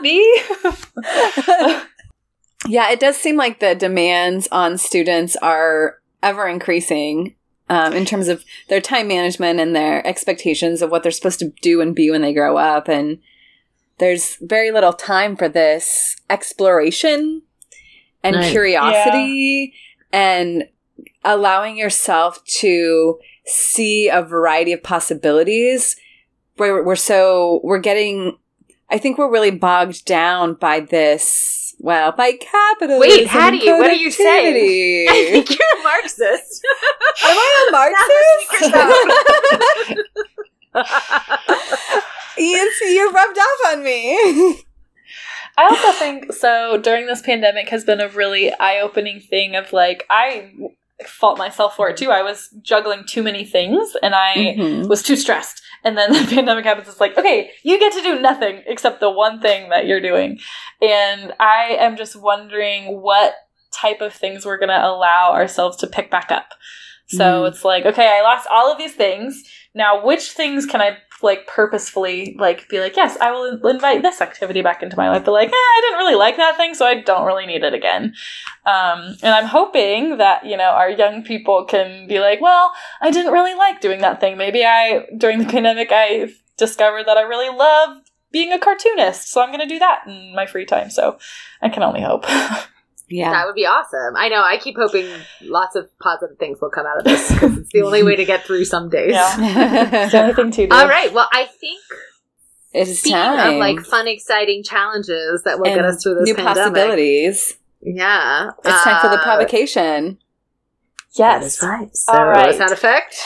be. Yeah, it does seem like the demands on students are ever increasing um, in terms of their time management and their expectations of what they're supposed to do and be when they grow up. And there's very little time for this exploration and nice. curiosity yeah. and allowing yourself to see a variety of possibilities. Where we're so, we're getting, I think we're really bogged down by this. Well, by capitalism. Wait, Hattie, what are you saying? I think you're a Marxist. Am I a Marxist? Yes, you rubbed off on me. I also think, so during this pandemic has been a really eye-opening thing of like, I fault myself for it too. I was juggling too many things and I mm-hmm. was too stressed. And then the pandemic happens. It's like, okay, you get to do nothing except the one thing that you're doing. And I am just wondering what type of things we're going to allow ourselves to pick back up. So mm. it's like, okay, I lost all of these things. Now, which things can I like purposefully like be like, yes, I will invite this activity back into my life. But like, eh, I didn't really like that thing, so I don't really need it again. Um, and I'm hoping that, you know, our young people can be like, well, I didn't really like doing that thing. Maybe I, during the pandemic, I discovered that I really love being a cartoonist. So I'm going to do that in my free time. So I can only hope. Yeah. That would be awesome. I know. I keep hoping lots of positive things will come out of this because it's the only way to get through some days. Yeah. It's the only thing to do. All right. Well, I think it's speaking time. of like fun, exciting challenges that will and get us through this new pandemic. possibilities. Yeah. It's uh, time for the provocation. Yes. That is right. So, all right. sound effect.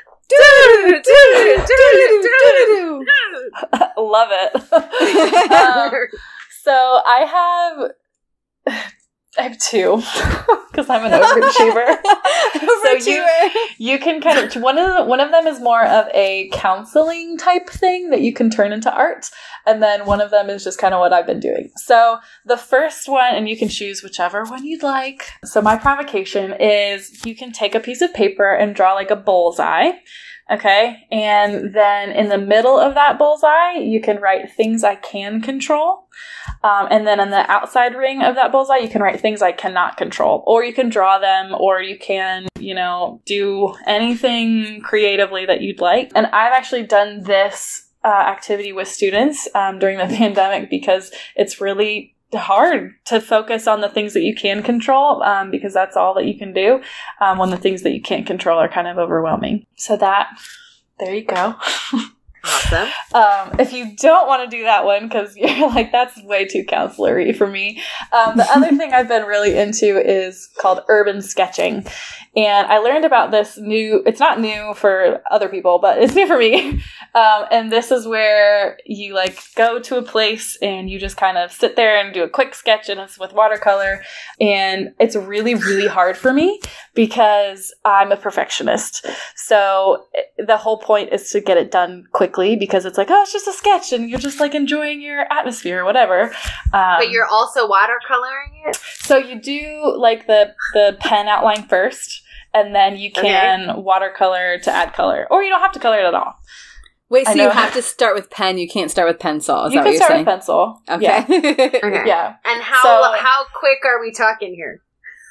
Love it. um, so I have... I have two because I'm an overachiever. overachiever. So you, you can kind of one of the, one of them is more of a counseling type thing that you can turn into art, and then one of them is just kind of what I've been doing. So the first one, and you can choose whichever one you'd like. So my provocation is you can take a piece of paper and draw like a bullseye. Okay, and then in the middle of that bullseye, you can write things I can control. Um, and then on the outside ring of that bullseye, you can write things I cannot control. Or you can draw them, or you can, you know, do anything creatively that you'd like. And I've actually done this uh, activity with students um, during the pandemic because it's really hard to focus on the things that you can control um, because that's all that you can do um, when the things that you can't control are kind of overwhelming. So that, there you go. Awesome. Um, if you don't want to do that one because you're like, that's way too counselor-y for me. Um, the other thing I've been really into is called urban sketching. And I learned about this new, it's not new for other people, but it's new for me. Um, and this is where you like go to a place and you just kind of sit there and do a quick sketch, and it's with watercolor. And it's really, really hard for me because I'm a perfectionist. So the whole point is to get it done quickly because it's like, oh, it's just a sketch and you're just like enjoying your atmosphere or whatever. Um, but you're also watercoloring it? So you do like the, the pen outline first. And then you can okay. watercolor to add color. Or you don't have to color it at all. Wait, so you have to start with pen. You can't start with pencil. Is you that can what you're start saying? with pencil. Okay. Yeah. okay. Yeah. And how so, how quick are we talking here?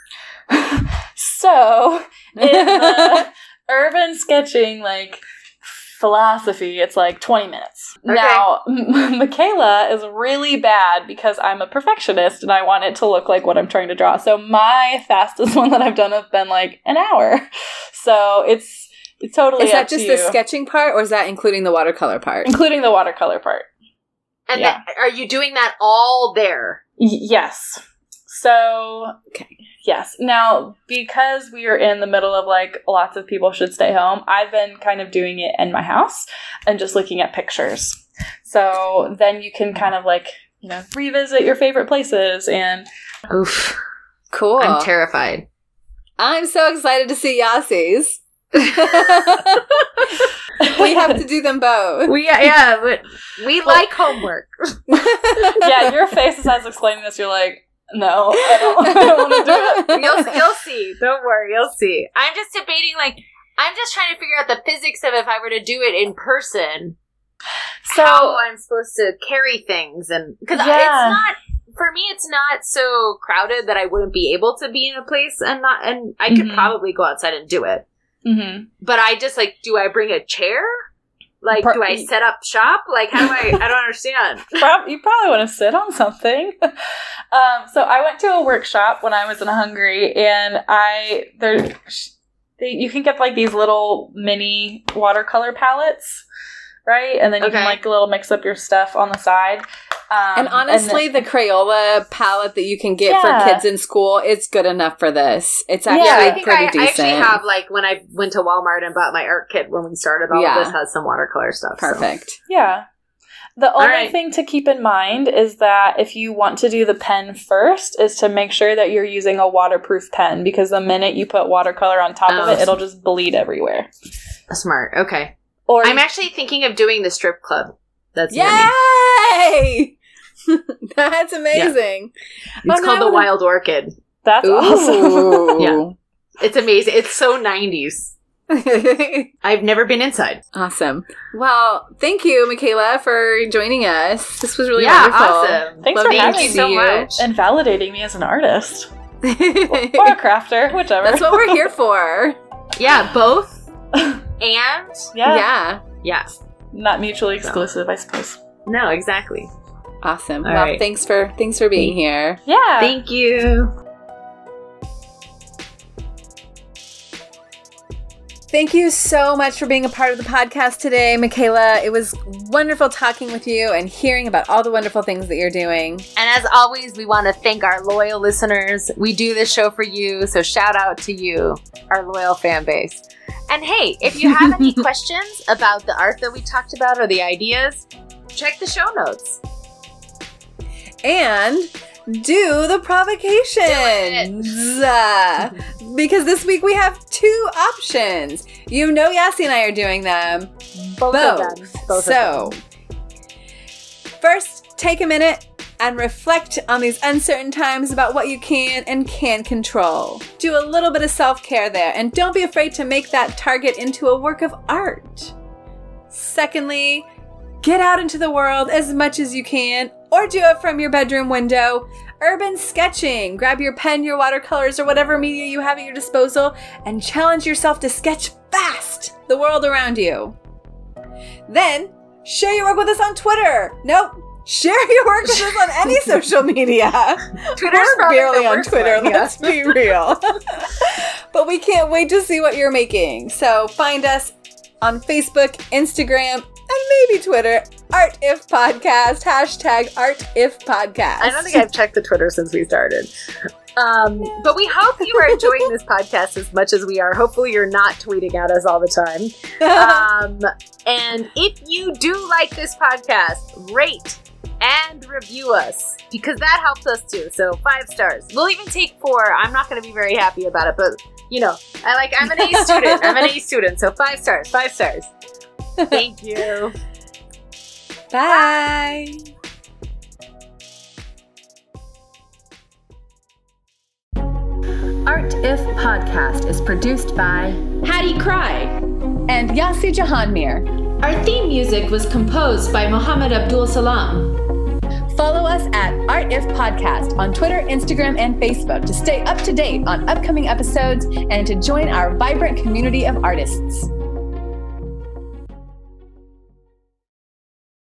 So, in the urban sketching, like, philosophy, it's like twenty minutes. Okay. Now, M- Michaela is really bad because I'm a perfectionist and I want it to look like what I'm trying to draw. So my fastest one that I've done has been like an hour. So it's, it's totally Is that up just to the you. sketching part, or is that including the watercolor part? Including the watercolor part. And yeah. that, are you doing that all there? Y- yes. So, okay. Yes. Now, because we are in the middle of like lots of people should stay home, I've been kind of doing it in my house and just looking at pictures. So then you can kind of like, you know, revisit your favorite places and... Oof. Cool. I'm terrified. I'm so excited to see Yassi's. We have to do them both. We yeah, but we well, like homework. Yeah, your face is as explaining this, you're like, no, I don't, I don't want to do it. You'll, you'll see. Don't worry. You'll see. I'm just debating, like, I'm just trying to figure out the physics of if I were to do it in person, so how I'm supposed to carry things. And because yeah. it's not, for me, it's not so crowded that I wouldn't be able to be in a place and not, and I could mm-hmm. probably go outside and do it. Mm-hmm. But I just, like, do I bring a chair? Like, Pro- do I set up shop? Like, how do I... I don't understand. You probably want to sit on something. Um, so I went to a workshop when I was in Hungary, and I... there, they, you can get, like, these little mini watercolor palettes, right? And then you okay. can, like, a little mix up your stuff on the side. Um, and honestly, and the, the Crayola palette that you can get yeah. for kids in school, it's good enough for this. It's actually yeah, I think pretty I, decent. I actually have, like, when I went to Walmart and bought my art kit when we started, all yeah. of this has some watercolor stuff. Perfect. So. Yeah. The only right. thing to keep in mind is that if you want to do the pen first, is to make sure that you're using a waterproof pen, because the minute you put watercolor on top oh, of it, it'll just bleed everywhere. Smart. Okay. Or I'm actually thinking of doing the strip club. That's Yay! That's amazing. Yeah. It's oh, called no, the Wild Orchid. That's Ooh. awesome. Yeah. It's amazing. It's so nineties. I've never been inside. Awesome. Well, thank you, Michaela, for joining us. This was really Yeah, wonderful. awesome. Thanks Love for to having you me so much. and validating me as an artist. Or a crafter, whichever. That's what we're here for. Yeah, both. And Yeah. Yeah. yeah. Not mutually exclusive, I suppose. No, exactly. Awesome. All well, right. thanks for thanks for being here. Yeah. Thank you. Thank you so much for being a part of the podcast today, Michaela. It was wonderful talking with you and hearing about all the wonderful things that you're doing. And as always, we want to thank our loyal listeners. We do this show for you, so shout out to you, our loyal fan base. And hey, if you have any questions about the art that we talked about or the ideas, check the show notes. And do the provocations. Uh, because this week we have two options. You know Yassi and I are doing them. Both, Both. of them. Both so, of them. first, take a minute and reflect on these uncertain times about what you can and can't control. Do a little bit of self-care there, and don't be afraid to make that target into a work of art. Secondly, get out into the world as much as you can, or do it from your bedroom window. Urban sketching. Grab your pen, your watercolors, or whatever media you have at your disposal, and challenge yourself to sketch fast the world around you. Then, share your work with us on Twitter. Nope. Share your work with us on any social media. Twitter's We're probably barely the on worst Twitter, one, yeah. let's be real. But we can't wait to see what you're making. So find us on Facebook, Instagram, and maybe Twitter. Art If Podcast. Hashtag Art If Podcast. I don't think I've checked the Twitter since we started. Um, but we hope you are enjoying this podcast as much as we are. Hopefully you're not tweeting at us all the time. Um, and if you do like this podcast, rate and review us, because that helps us too. So five stars. We'll even take four. I'm not going to be very happy about it, but you know, I like, I'm an A student. I'm an A student. So five stars, five stars. Thank you. Bye. Art If Podcast is produced by Hattie Cry. and Yassi Jahanmir. Our theme music was composed by Mohammed Abdul Salam. Follow us at Art If Podcast on Twitter, Instagram, and Facebook to stay up to date on upcoming episodes and to join our vibrant community of artists.